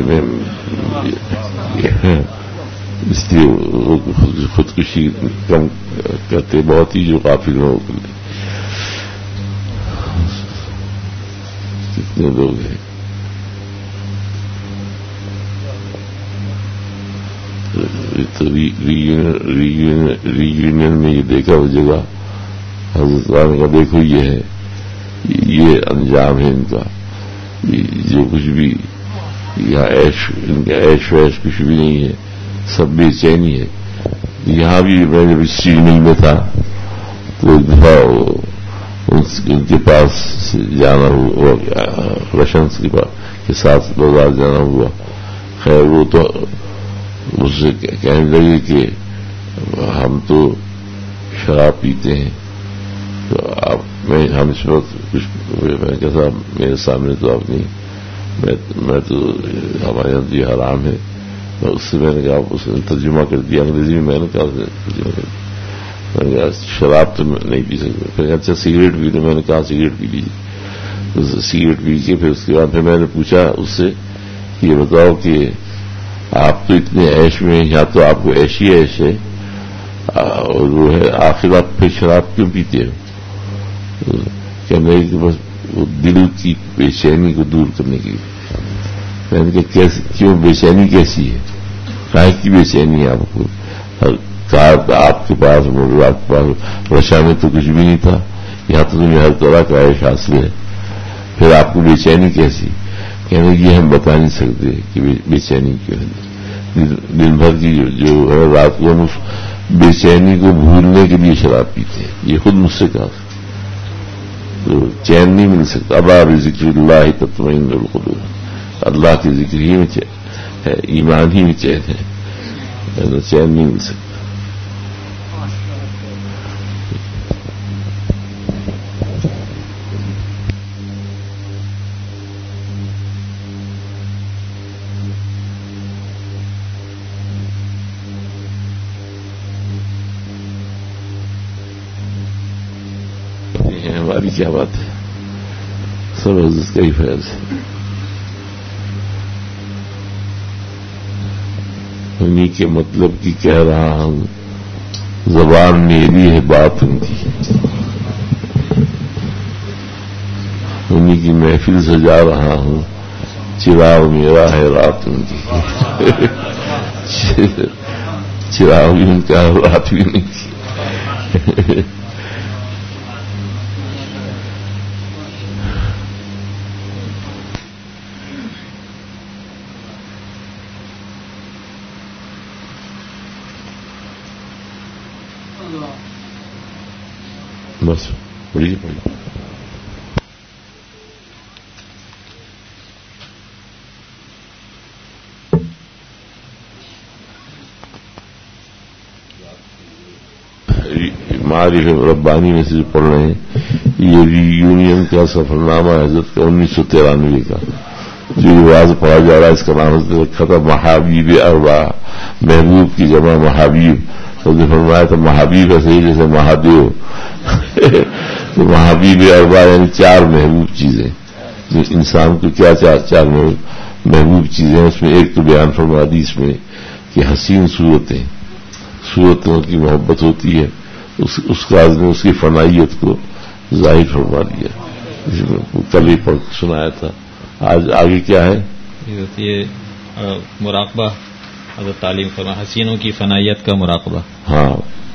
اس لیے خودکشی کم کرتے بہت ہی جو قافل لوگ کتنے لوگ ہیں. ری یونین میں یہ دیکھا وہ جگہ حضرت کا دیکھو یہ ہے، یہ انجام ہے ان کا. جو کچھ بھی یہاں ان کا عیش ویش کچھ بھی نہیں ہے، سب بے چینی ہے. یہاں بھی میں جب اسٹیل مل میں تھا تو ایک دفعہ ان کے پاس جانا ہوا، رشنس کے ساتھ بازار جانا ہوا. خیر وہ تو اس سے کہنے لگے کہ ہم تو شراب پیتے ہیں، تو ہم اس وقت کچھ میں کہا میرے سامنے تو آپ نہیں، میں تو ہمارے یہاں یہ حرام ہے، تو اس سے میں نے کہا اس نے ترجمہ کر دیا انگریزی میں. میں نے کہا ترجمہ کر دیا. میں نے کہا شراب تو نہیں پی سکتے. پھر اچھا سگریٹ پی لیں. میں نے کہا سگریٹ پی لیجیے. سگریٹ پی کے پھر اس کے بعد پھر میں نے پوچھا اس سے یہ بتاؤ کہ آپ تو اتنے عیش میں یا تو آپ کو ایشی عیش ہے اور وہ ہے آخر آپ پھر شراب کیوں پیتے ہو؟ کہنے کہ بس وہ دل کی بے چینی کو دور کرنے کی. میں نے کہا کیوں بے چینی کیسی ہے؟ کہاں کی بے چینی ہے آپ کو؟ کار آپ کے پاس موٹر آپ کے پاس رشا میں تو کچھ بھی نہیں تھا, یہاں تو تمہیں ہر طرح کا عیش حاصل ہے, پھر آپ کو بے چینی کیسی؟ کہنے یہ ہم بتا نہیں سکتے کہ بے چینی کیوں ہے. دن بھر کی جو ہے رات کو ہم اس بے چینی کو بھولنے کے لیے شراب پیتے ہیں. یہ خود مجھ سے کہا تو چین نہیں مل سکتا. الا بذکر اللہ تطمئن القلوب, اللہ کے ذکر ہی میں ہے, ایمان ہی میں چین ہے, چین نہیں مل سکتا. ہماری کیا بات ہے, سب عزت کا ہی فیض ہے. انہیں کے مطلب کی کہہ رہا ہوں, زبان میری ہے بات ان کی. انہیں کی محفل سجا رہا ہوں, چراغ میرا ہے رات ان کی. چراغ بھی ان کا رات بھی نہیں کی. بس پڑھیے پڑھیے. معارف ربانی میں سے پڑھ رہے ہیں یہ ری یونین کا سفرنامہ حضرت کا 1993 کا جو رواج پڑھا جا رہا ہے. اس کا نام حضرت رکھا تھا محابیب اربع, محبوب کی جمع محابیب. تو فرمایا تھا محابیب ایسے ہی جیسے مہادیو. تو محابیب اربع یعنی چار محبوب چیزیں جو انسان کو کیا چار محبوب چیزیں. اس میں ایک تو بیان فرما حدیث میں کہ حسین صورتوں کی محبت ہوتی ہے. اس کاز نے اس کی فنائیت کو ظاہر فرما دیا. اس میں کل ہی پڑھ سنایا تھا. آج آگے کیا ہے؟ یہ مراقبہ حضرت تعلیم فرما حسینوں کی فنائیت کا مراقبہ. ہاں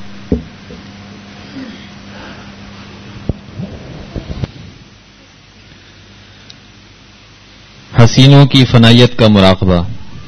حسینوں کی فنائیت کا مراقبہ.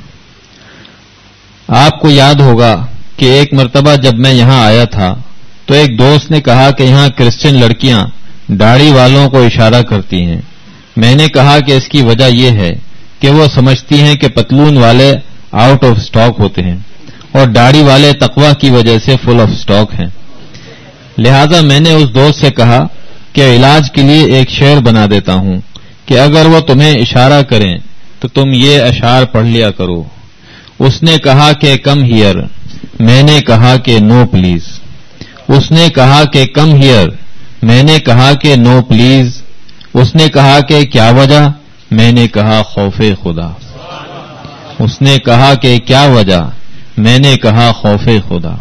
آپ کو یاد ہوگا کہ ایک مرتبہ جب میں یہاں آیا تھا تو ایک دوست نے کہا کہ یہاں کرسچن لڑکیاں داڑھی والوں کو اشارہ کرتی ہیں. میں نے کہا کہ اس کی وجہ یہ ہے کہ وہ سمجھتی ہیں کہ پتلون والے آؤٹ آف سٹاک ہوتے ہیں اور داڑھی والے تقویٰ کی وجہ سے فل آف سٹاک ہیں. لہذا میں نے اس دوست سے کہا کہ علاج کے لیے ایک شعر بنا دیتا ہوں کہ اگر وہ تمہیں اشارہ کریں تو تم یہ اشعار پڑھ لیا کرو. اس نے کہا کہ کم ہیئر. میں نے کہا کہ نو پلیز. اس نے کہا کہ کم ہیئر. میں نے کہا کہ نو پلیز. اس نے کہا کہ کیا وجہ؟ میں نے کہا خوف خدا. اس نے کہا کہ کیا وجہ؟ میں نے کہا خوف خدا.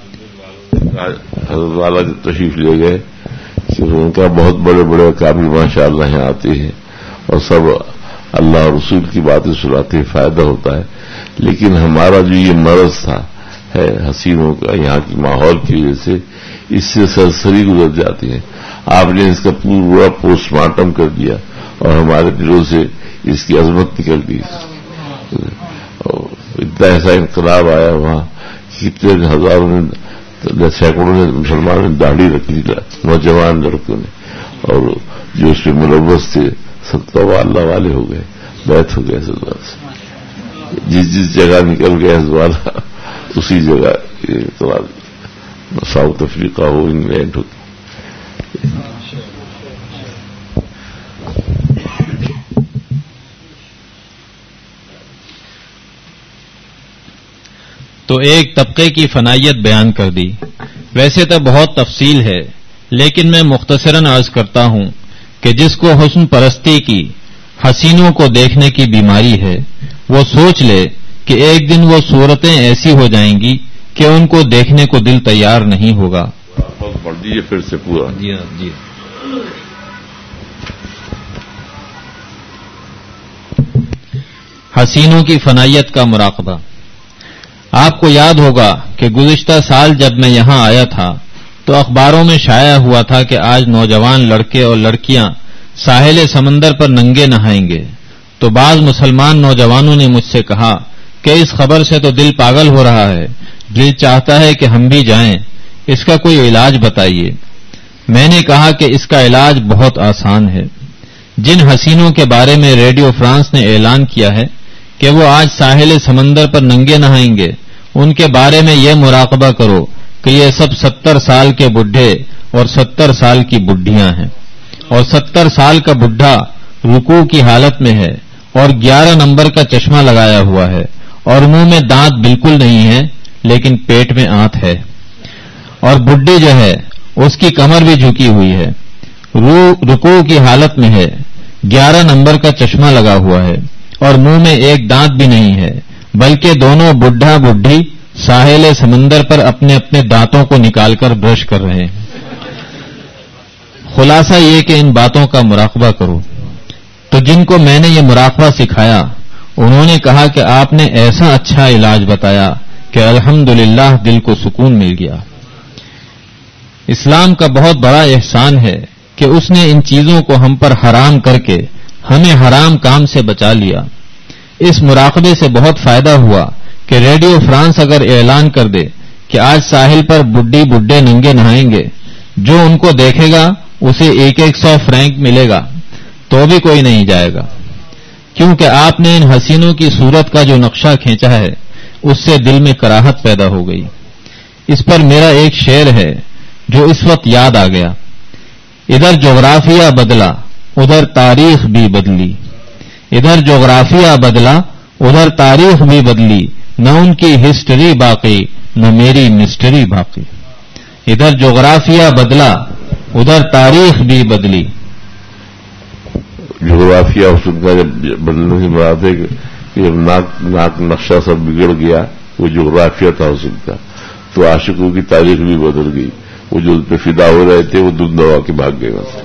حضرت والا جو تشریف لے گئے کہ ان کا بہت بڑے بڑے کابل ماشاء اللہ یہاں آتے ہیں اور سب اللہ اور رسول کی باتیں سناتے ہیں, فائدہ ہوتا ہے. لیکن ہمارا جو یہ مرض تھا ہے حسینوں کا یہاں کی ماحول کی وجہ سے اس سے سرسری گزر جاتی ہیں. آپ نے اس کا پورا پوسٹ مارٹم کر دیا اور ہمارے دلوں سے اس کی عظمت نکل گئی. اتنا ایسا انقلاب آیا وہاں, کتنے ہزاروں نے سینکڑوں نے مسلمانوں نے داڑھی رکھی نوجوان لڑکوں نے, اور جو اس میں ملوث تھے سب تو اللہ والے ہو گئے, بیت ہو گئے حضرت والا سے. جس جگہ نکل گئے حضرت والا اسی جگہ ساؤتھ افریقہ ہو, انگلینڈ ہو. تو ایک طبقے کی فنائیت بیان کر دی. ویسے تو بہت تفصیل ہے، لیکن میں مختصراً عرض کرتا ہوں کہ جس کو حسن پرستی کی، حسینوں کو دیکھنے کی بیماری ہے، وہ سوچ لے کہ ایک دن وہ صورتیں ایسی ہو جائیں گی کہ ان کو دیکھنے کو دل تیار نہیں ہوگا. پڑھ دیجیے پھر سے پورا. جی. حسینوں کی فنائیت کا مراقبہ. آپ کو یاد ہوگا کہ گزشتہ سال جب میں یہاں آیا تھا تو اخباروں میں شائع ہوا تھا کہ آج نوجوان لڑکے اور لڑکیاں ساحل سمندر پر ننگے نہائیں گے. تو بعض مسلمان نوجوانوں نے مجھ سے کہا کہ اس خبر سے تو دل پاگل ہو رہا ہے، دل چاہتا ہے کہ ہم بھی جائیں، اس کا کوئی علاج بتائیے. میں نے کہا کہ اس کا علاج بہت آسان ہے. جن حسینوں کے بارے میں ریڈیو فرانس نے اعلان کیا ہے کہ وہ آج ساحل سمندر پر ننگے نہائیں گے، ان کے بارے میں یہ مراقبہ کرو کہ یہ سب 70 سال کے بڈھے اور 70 سال کی بڈھیاں ہیں، اور 70 سال کا بڈھا رکوع کی حالت میں ہے اور 11 نمبر کا چشمہ لگایا ہوا ہے، اور منہ میں دانت بالکل نہیں ہے لیکن پیٹ میں آنت ہے، اور بڈھی جو ہے اس کی کمر بھی جھکی ہوئی ہے، رکوع کی حالت میں ہے، 11 نمبر کا چشمہ لگا ہوا ہے اور منہ میں ایک دانت بھی نہیں ہے، بلکہ دونوں بڈھا بڈھی ساحل سمندر پر اپنے اپنے دانتوں کو نکال کر برش کر رہے ہیں. خلاصہ یہ کہ ان باتوں کا مراقبہ کرو. تو جن کو میں نے یہ مراقبہ سکھایا انہوں نے کہا کہ آپ نے ایسا اچھا علاج بتایا کہ الحمدللہ دل کو سکون مل گیا. اسلام کا بہت بڑا احسان ہے کہ اس نے ان چیزوں کو ہم پر حرام کر کے ہمیں حرام کام سے بچا لیا. اس مراقبے سے بہت فائدہ ہوا کہ ریڈیو فرانس اگر اعلان کر دے کہ آج ساحل پر بڈھی بڈھے ننگے نہائیں گے، جو ان کو دیکھے گا اسے 100 فرینک ملے گا، تو بھی کوئی نہیں جائے گا، کیونکہ آپ نے ان حسینوں کی صورت کا جو نقشہ کھینچا ہے اس سے دل میں کراہت پیدا ہو گئی. اس پر میرا ایک شعر ہے جو اس وقت یاد آ گیا. ادھر جغرافیہ بدلا ادھر تاریخ بھی بدلی، ادھر جغرافیہ بدلا ادھر تاریخ بھی بدلی، نہ ان کی ہسٹری باقی نہ میری مسٹری باقی. ادھر جغرافیہ بدلا ادھر تاریخ بھی بدلی. جغرافیہ اس کا جب بدلنے سے مراد ہے کہ جب ناک نقشہ سب بگڑ گیا، وہ جغرافیہ تھا اس کا، تو عاشقوں کی تاریخ بھی بدل گئی. وہ جو پہ فدا ہو رہے تھے وہ دودھ دوا کے بھاگ گئے وہاں.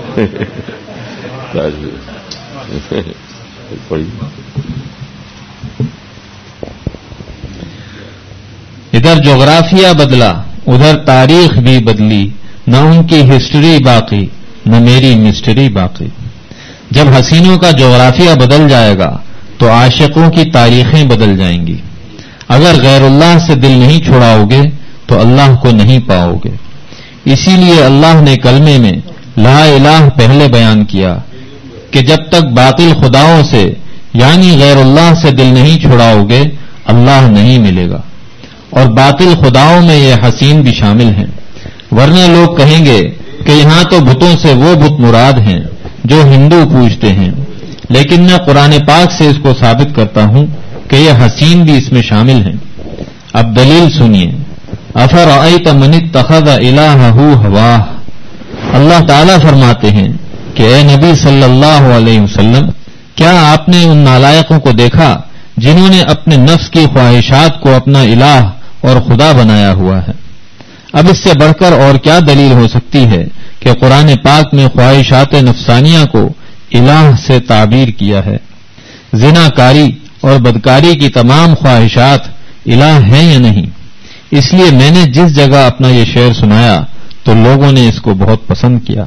ادھر جغرافیہ بدلا ادھر تاریخ بھی بدلی، نہ ان کی ہسٹری باقی نہ میری مسٹری باقی. جب حسینوں کا جغرافیہ بدل جائے گا تو عاشقوں کی تاریخیں بدل جائیں گی. اگر غیر اللہ سے دل نہیں چھڑاؤ گے تو اللہ کو نہیں پاؤ گے. اسی لیے اللہ نے کلمے میں لا الہ پہلے بیان کیا کہ جب تک باطل خداؤں سے یعنی غیر اللہ سے دل نہیں چھڑاؤ گے اللہ نہیں ملے گا. اور باطل خداؤں میں یہ حسین بھی شامل ہیں، ورنہ لوگ کہیں گے کہ یہاں تو بتوں سے وہ بت مراد ہیں جو ہندو پوجتے ہیں، لیکن میں قرآن پاک سے اس کو ثابت کرتا ہوں کہ یہ حسین بھی اس میں شامل ہیں. اب دلیل سنیے. افرأیت من اتخذ الہہ ہواہ. اللہ تعالیٰ فرماتے ہیں کہ اے نبی صلی اللہ علیہ وسلم، کیا آپ نے ان نالائقوں کو دیکھا جنہوں نے اپنے نفس کی خواہشات کو اپنا الہ اور خدا بنایا ہوا ہے؟ اب اس سے بڑھ کر اور کیا دلیل ہو سکتی ہے کہ قرآن پاک میں خواہشات نفسانیہ کو الہ سے تعبیر کیا ہے. زنا کاری اور بدکاری کی تمام خواہشات الہ ہیں یا نہیں؟ اس لیے میں نے جس جگہ اپنا یہ شعر سنایا تو لوگوں نے اس کو بہت پسند کیا.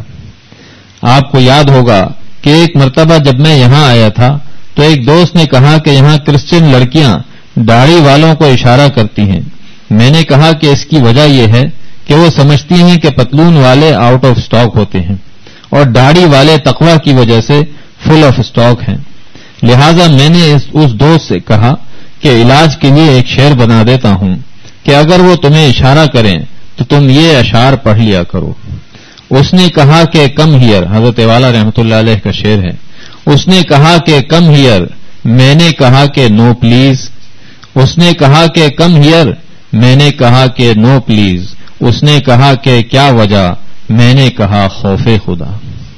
آپ کو یاد ہوگا کہ ایک مرتبہ جب میں یہاں آیا تھا تو ایک دوست نے کہا کہ یہاں کرسچن لڑکیاں داڑھی والوں کو اشارہ کرتی ہیں. میں نے کہا کہ اس کی وجہ یہ ہے کہ وہ سمجھتی ہیں کہ پتلون والے آؤٹ آف سٹاک ہوتے ہیں اور داڑھی والے تقوی کی وجہ سے فل آف سٹاک ہیں. لہذا میں نے اس دوست سے کہا کہ علاج کے لیے ایک شعر بنا دیتا ہوں کہ اگر وہ تمہیں اشارہ کریں تو تم یہ اشعار پڑھ لیا کرو. اس نے کہا کہ کم ہیئر، حضرت والا رحمۃ اللہ علیہ کا شعر ہے. اس نے کہا کہ کم ہیئر، میں نے کہا کہ نو پلیز. اس نے کہا کہ کم ہیئر، میں نے کہا کہ نو پلیز، اس نے کہا کہ کیا وجہ، میں نے کہا خوف خدا۔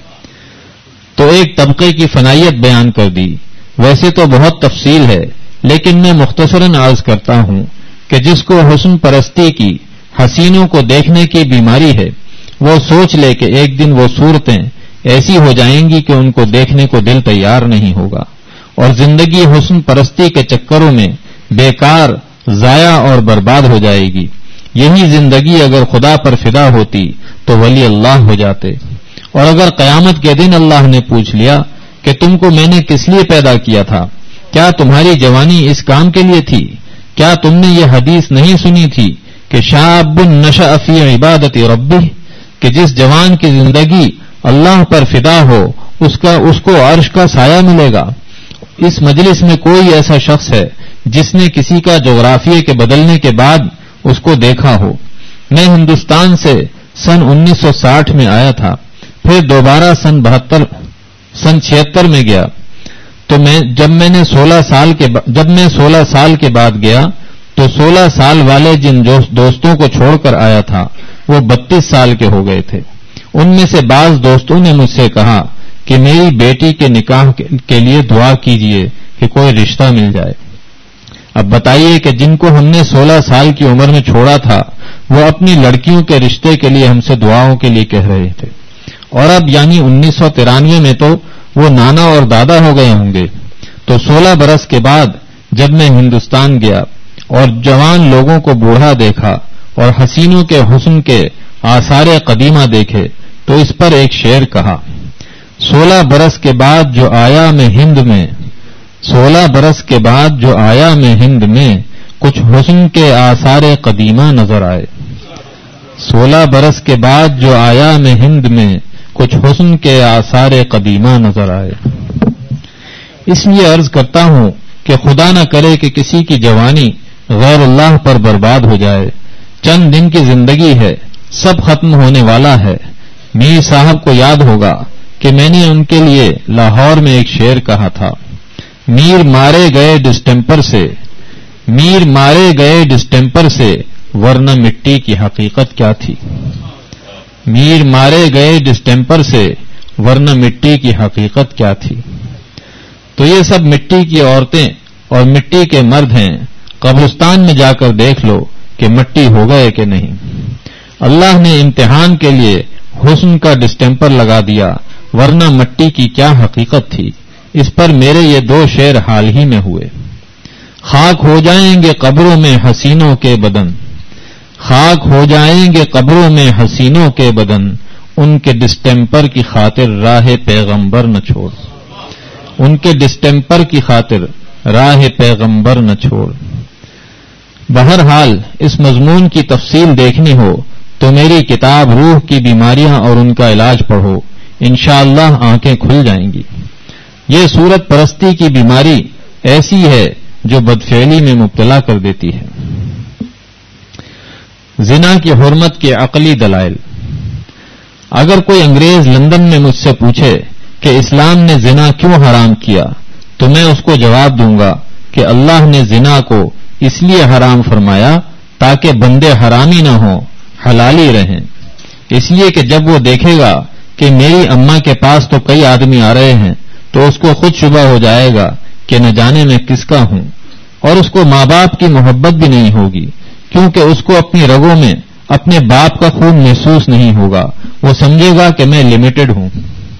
تو ایک طبقے کی فنائیت بیان کر دی۔ ویسے تو بہت تفصیل ہے، لیکن میں مختصراً عرض کرتا ہوں کہ جس کو حسن پرستی کی، حسینوں کو دیکھنے کی بیماری ہے، وہ سوچ لے کہ ایک دن وہ صورتیں ایسی ہو جائیں گی کہ ان کو دیکھنے کو دل تیار نہیں ہوگا، اور زندگی حسن پرستی کے چکروں میں بیکار، ضائع اور برباد ہو جائے گی۔ یہی زندگی اگر خدا پر فدا ہوتی تو ولی اللہ ہو جاتے، اور اگر قیامت کے دن اللہ نے پوچھ لیا کہ تم کو میں نے کس لیے پیدا کیا تھا، کیا تمہاری جوانی اس کام کے لیے تھی؟ کیا تم نے یہ حدیث نہیں سنی تھی کہ شاب نشأ فی عبادت ربہ، کہ جس جوان کی زندگی اللہ پر فدا ہو اس کو عرش کا سایہ ملے گا۔ اس مجلس میں کوئی ایسا شخص ہے جس نے کسی کا جغرافیے کے بدلنے کے بعد اس کو دیکھا ہو؟ میں ہندوستان سے سن 1960 میں آیا تھا، پھر دوبارہ سن 76 میں گیا، تو جب میں 16 سال کے بعد گیا تو 16 سال والے جن دوستوں کو چھوڑ کر آیا تھا وہ 32 سال کے ہو گئے تھے۔ ان میں سے بعض دوستوں نے مجھ سے کہا کہ میری بیٹی کے نکاح کے لیے دعا کیجیے کہ کوئی رشتہ مل جائے۔ اب بتائیے کہ جن کو ہم نے 16 سال کی عمر میں چھوڑا تھا وہ اپنی لڑکیوں کے رشتے کے لیے ہم سے دعاؤں کے لیے کہہ رہے تھے، اور اب یعنی 1993 میں تو وہ نانا اور دادا ہو گئے ہوں گے۔ تو 16 برس کے بعد جب میں ہندوستان گیا اور جوان لوگوں کو بوڑھا دیکھا اور حسینوں کے حسن کے آثار قدیمہ دیکھے تو اس پر ایک شعر کہا، 16 برس کے بعد جو آیا میں ہند میں، 16 برس کے بعد جو آیا میں ہند میں، کچھ حسن کے آثار قدیمہ نظر آئے۔ 16 برس کے بعد جو آیا میں ہند میں، کچھ حسن کے آثار قدیمہ نظر آئے۔ اس لیے عرض کرتا ہوں کہ خدا نہ کرے کہ کسی کی جوانی غیر اللہ پر برباد ہو جائے۔ چند دن کی زندگی ہے، سب ختم ہونے والا ہے۔ میر صاحب کو یاد ہوگا کہ میں نے ان کے لیے لاہور میں ایک شعر کہا تھا، میر مارے گئے ڈسٹمپر سے، میر مارے گئے ڈسٹمپر سے، ورنہ مٹی کی حقیقت کیا تھی؟ میر مارے گئے ڈسٹمپر سے، ورنہ مٹی کی حقیقت کیا تھی؟ تو یہ سب مٹی کی عورتیں اور مٹی کے مرد ہیں۔ قبرستان میں جا کر دیکھ لو کہ مٹی ہو گئے کہ نہیں۔ اللہ نے امتحان کے لیے حسن کا ڈسٹمپر لگا دیا، ورنہ مٹی کی کیا حقیقت تھی؟ اس پر میرے یہ 2 شعر حال ہی میں ہوئے۔ خاک ہو جائیں گے قبروں میں حسینوں کے بدن، خاک ہو جائیں گے قبروں میں حسینوں کے بدن، ان کے ڈسٹمپر کی خاطر راہ پیغمبر نہ چھوڑ، ان کے ڈسٹمپر کی خاطر راہ پیغمبر نہ چھوڑ۔ بہرحال اس مضمون کی تفصیل دیکھنی ہو تو میری کتاب روح کی بیماریاں اور ان کا علاج پڑھو، انشاءاللہ آنکھیں کھل جائیں گی۔ یہ صورت پرستی کی بیماری ایسی ہے جو بدفعلی میں مبتلا کر دیتی ہے۔ زنا کی حرمت کے عقلی دلائل۔ اگر کوئی انگریز لندن میں مجھ سے پوچھے کہ اسلام نے زنا کیوں حرام کیا تو میں اس کو جواب دوں گا کہ اللہ نے زنا کو اس لیے حرام فرمایا تاکہ بندے حرامی نہ ہوں، حلالی رہیں۔ اس لیے کہ جب وہ دیکھے گا کہ میری اماں کے پاس تو کئی آدمی آ رہے ہیں تو اس کو خود شبہ ہو جائے گا کہ نہ جانے میں کس کا ہوں، اور اس کو ماں باپ کی محبت بھی نہیں ہوگی، کیونکہ اس کو اپنی رگوں میں اپنے باپ کا خون محسوس نہیں ہوگا، وہ سمجھے گا کہ میں لمیٹڈ ہوں۔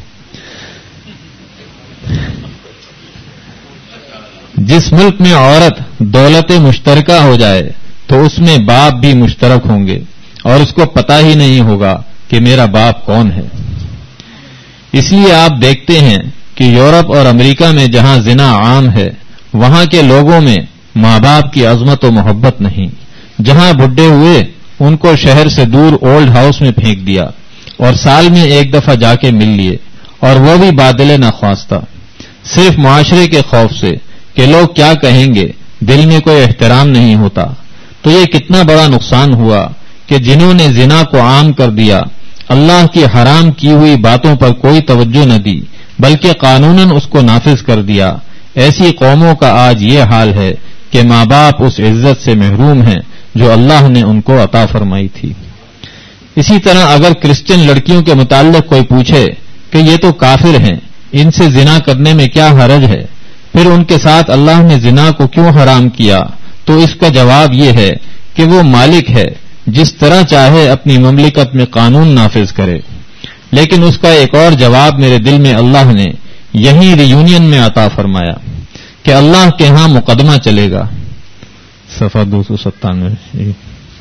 جس ملک میں عورت دولت مشترکہ ہو جائے تو اس میں باپ بھی مشترک ہوں گے، اور اس کو پتہ ہی نہیں ہوگا کہ میرا باپ کون ہے۔ اس لیے آپ دیکھتے ہیں کہ یورپ اور امریکہ میں جہاں زنا عام ہے وہاں کے لوگوں میں ماں باپ کی عظمت و محبت نہیں۔ جہاں بڈھے ہوئے ان کو شہر سے دور اولڈ ہاؤس میں پھینک دیا اور سال میں ایک دفعہ جا کے مل لیے، اور وہ بھی بادل نخواستہ، صرف معاشرے کے خوف سے کہ لوگ کیا کہیں گے، دل میں کوئی احترام نہیں ہوتا۔ تو یہ کتنا بڑا نقصان ہوا کہ جنہوں نے زنا کو عام کر دیا، اللہ کی حرام کی ہوئی باتوں پر کوئی توجہ نہ دی بلکہ قانوناً اس کو نافذ کر دیا، ایسی قوموں کا آج یہ حال ہے کہ ماں باپ اس عزت سے محروم ہیں جو اللہ نے ان کو عطا فرمائی تھی۔ اسی طرح اگر کرسچن لڑکیوں کے متعلق کوئی پوچھے کہ یہ تو کافر ہیں، ان سے زنا کرنے میں کیا حرج ہے، پھر ان کے ساتھ اللہ نے زنا کو کیوں حرام کیا، تو اس کا جواب یہ ہے کہ وہ مالک ہے، جس طرح چاہے اپنی مملکت میں قانون نافذ کرے۔ لیکن اس کا ایک اور جواب میرے دل میں اللہ نے یہیں ریونین میں عطا فرمایا کہ اللہ کے ہاں مقدمہ چلے گا، صفحہ 297،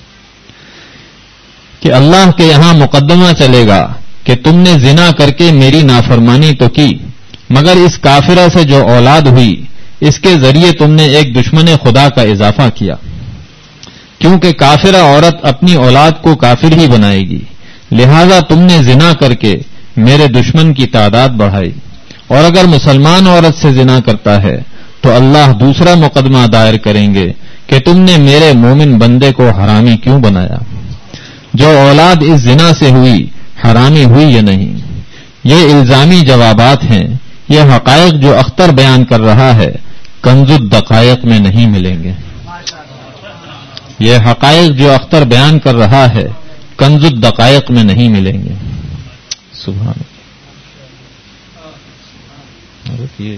کہ اللہ کے یہاں مقدمہ چلے گا کہ تم نے زنا کر کے میری نافرمانی تو کی، مگر اس کافرہ سے جو اولاد ہوئی اس کے ذریعے تم نے ایک دشمن خدا کا اضافہ کیا، کیونکہ کافرہ عورت اپنی اولاد کو کافر ہی بنائے گی، لہذا تم نے زنا کر کے میرے دشمن کی تعداد بڑھائی۔ اور اگر مسلمان عورت سے زنا کرتا ہے تو اللہ دوسرا مقدمہ دائر کریں گے کہ تم نے میرے مومن بندے کو حرامی کیوں بنایا۔ جو اولاد اس زنا سے ہوئی حرامی ہوئی یا نہیں؟ یہ الزامی جوابات ہیں، یہ حقائق جو اختر بیان کر رہا ہے کنز الدقائق میں نہیں ملیں گے۔ یہ حقائق جو اختر بیان کر رہا ہے کنز الدقائق میں نہیں ملیں گے۔ سبحان اللہ۔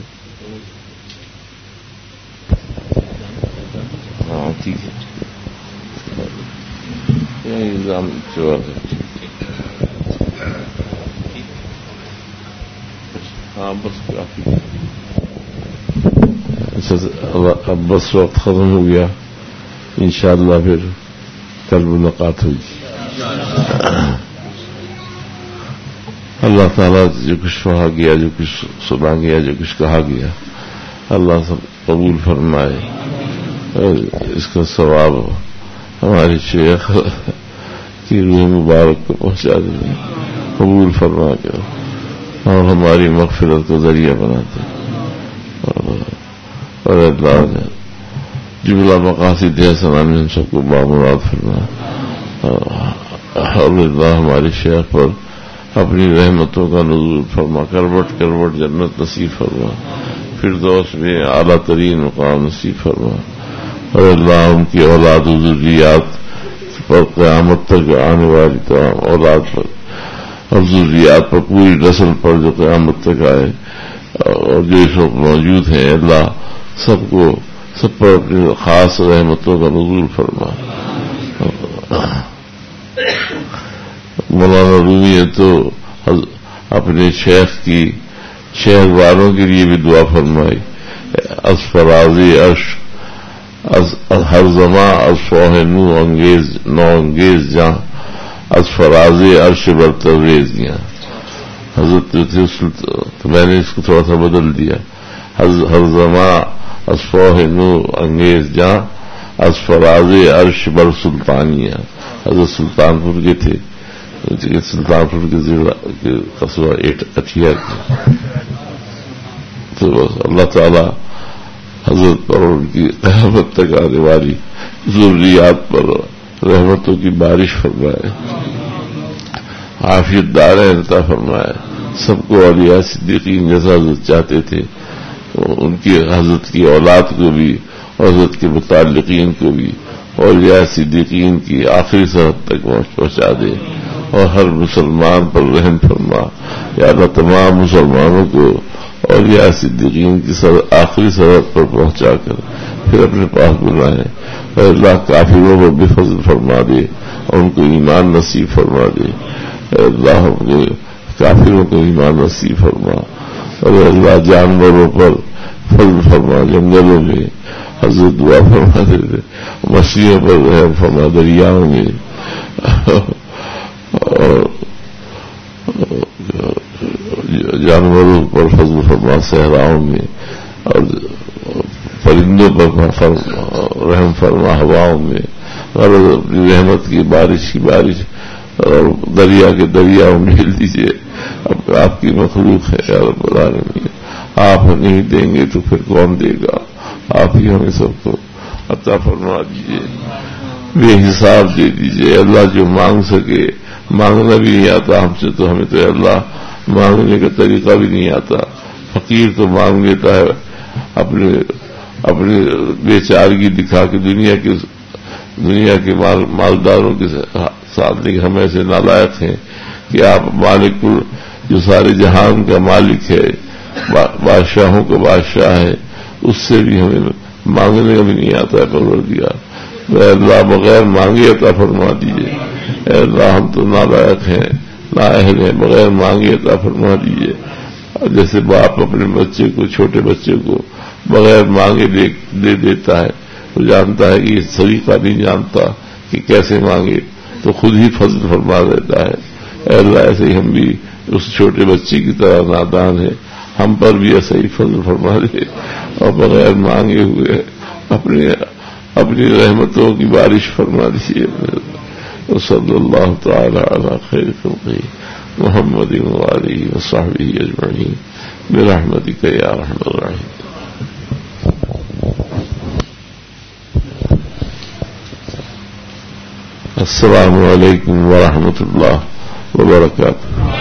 ہاں ٹھیک ہے، یہ الزام جواب ہے۔ ہاں بس کافی، اب بس وقت ختم ہو گیا، انشاءاللہ پھر کل ملاقات ہوگی۔ اللہ تعالیٰ جو کچھ پڑھا گیا، جو کچھ سنا گیا، جو کچھ کہا گیا، اللہ سب قبول فرمائے، اور اس کا ثواب ہمارے شیخ کی روح مبارک کو پہنچا دے، قبول فرما کر اور ہماری مغفرت کو ذریعہ بناتے، اور اللہ نے جملہ مقاصد حسنہ میں ان سب کو بامراد فرما، اور اللہ ہمارے شیخ پر اپنی رحمتوں کا نزول فرما، کروٹ کروٹ جنت نصیب فرما، فردوس میں اعلیٰ ترین مقام نصیب فرما، اور اللہ ان کی اولاد و ذریات پر قیامت تک آنے والی تمام اولاد پر اور ذریات پر، پوری نسل پر جو قیامت تک آئے اور جو اس وقت موجود ہیں، اللہ سب کو، سب پر اپنی خاص رحمتوں کا نزول فرما۔ مولانا رومی ہے تو اپنے شیخ کی، شہر والوں کے لیے بھی دعا فرمائی، از فراز عرش ہر زماں، از فوح نو انگیز جاں، از فراز عرش برتریزیاں۔ حضرت تو میں نے اس کو تھوڑا سا بدل دیا، ہر زماں از فوح نو انگیز جاں، از فراز عرش بر سلطانیہ۔ حضرت سلطان پور کے تھے، سلطان پور کے ضلع کے قصبہ اٹھیا کے، تو بس اللہ تعالی حضرت پر ان کی قیامت تک آنے والی ضروریات پر رحمتوں کی بارش فرمائے، عافیت دارین عطا فرمائے۔ سب کو اولیاء صدیقین جیسا حضرت چاہتے تھے، ان کی حضرت کی اولاد کو بھی اور حضرت کے متعلقین کو بھی اولیاء صدیقین کی آخری سرحد تک پہنچا دے، اور ہر مسلمان پر رحم فرما یا اللہ، تمام مسلمانوں کو اولیاء صدیقین کی آخری سرحد پر پہنچا کر پھر اپنے پاس بلائیں، اور اللہ کافروں کو بے فضل فرما دے اور ان کو ایمان نصیب فرما دے، اللہ کافروں کو ایمان نصیب فرما، اور اللہ جانوروں پر فضل فرما، جنگلوں میں حضرت دعا فرما دے، مچھلیوں پر رحم فرما، دریاؤں میں اور جانوروں پر فضل فرما، صحراؤں میں، اور پرندوں پر رحم فرما، ہواؤں میں، اور اپنی رحمت کی بارش اور دریا کے دریاؤں میں ہل دیجیے۔ اب آپ کی مخلوق ہے یا رب العالمین، آپ نہیں دیں گے تو پھر کون دے گا؟ آپ ہی ہمیں سب کو عطا فرما دیجیے، بے حساب دے دیجیے۔ اللہ جو مانگ سکے، مانگنا بھی نہیں آتا ہم سے، تو ہمیں تو اللہ مانگنے کا طریقہ بھی نہیں آتا۔ فقیر تو مانگ لیتا ہے اپنے اپنی بیچارگی دکھا کے دنیا کے مالداروں کے ساتھ نہیں. ہم ایسے نالائق ہیں کہ آپ مالک جو سارے جہان کا مالک ہے، بادشاہوں کا بادشاہ ہے، اس سے بھی ہمیں مانگنے کا بھی نہیں آتا ہے. پروردگار اے اللہ بغیر مانگے عطا فرما دیجیے. اے اللہ ہم تو نالائق ہیں، نااہل ہیں، بغیر مانگے عطا فرما دیجیے. جیسے باپ اپنے بچے کو، چھوٹے بچے کو بغیر مانگے دے دیتا ہے، وہ جانتا ہے کہ یہ طریقہ نہیں جانتا کہ کیسے مانگے، تو خود ہی فضل فرما دیتا ہے. اے اللہ ایسے ہی ہم بھی اس چھوٹے بچے کی طرح نادان ہیں، ہم پر بھی ایسا ہی فضل فرما دے اور بغیر مانگے ہوئے اپنی رحمتوں کی بارش فرما دیجیے. صلی اللہ تعالی علی خیر خلقہ محمد وآلہ وصحبہ اجمعین برحمتک یا ارحم الراحمین. السلام علیکم ورحمۃ اللہ وبرکاتہ.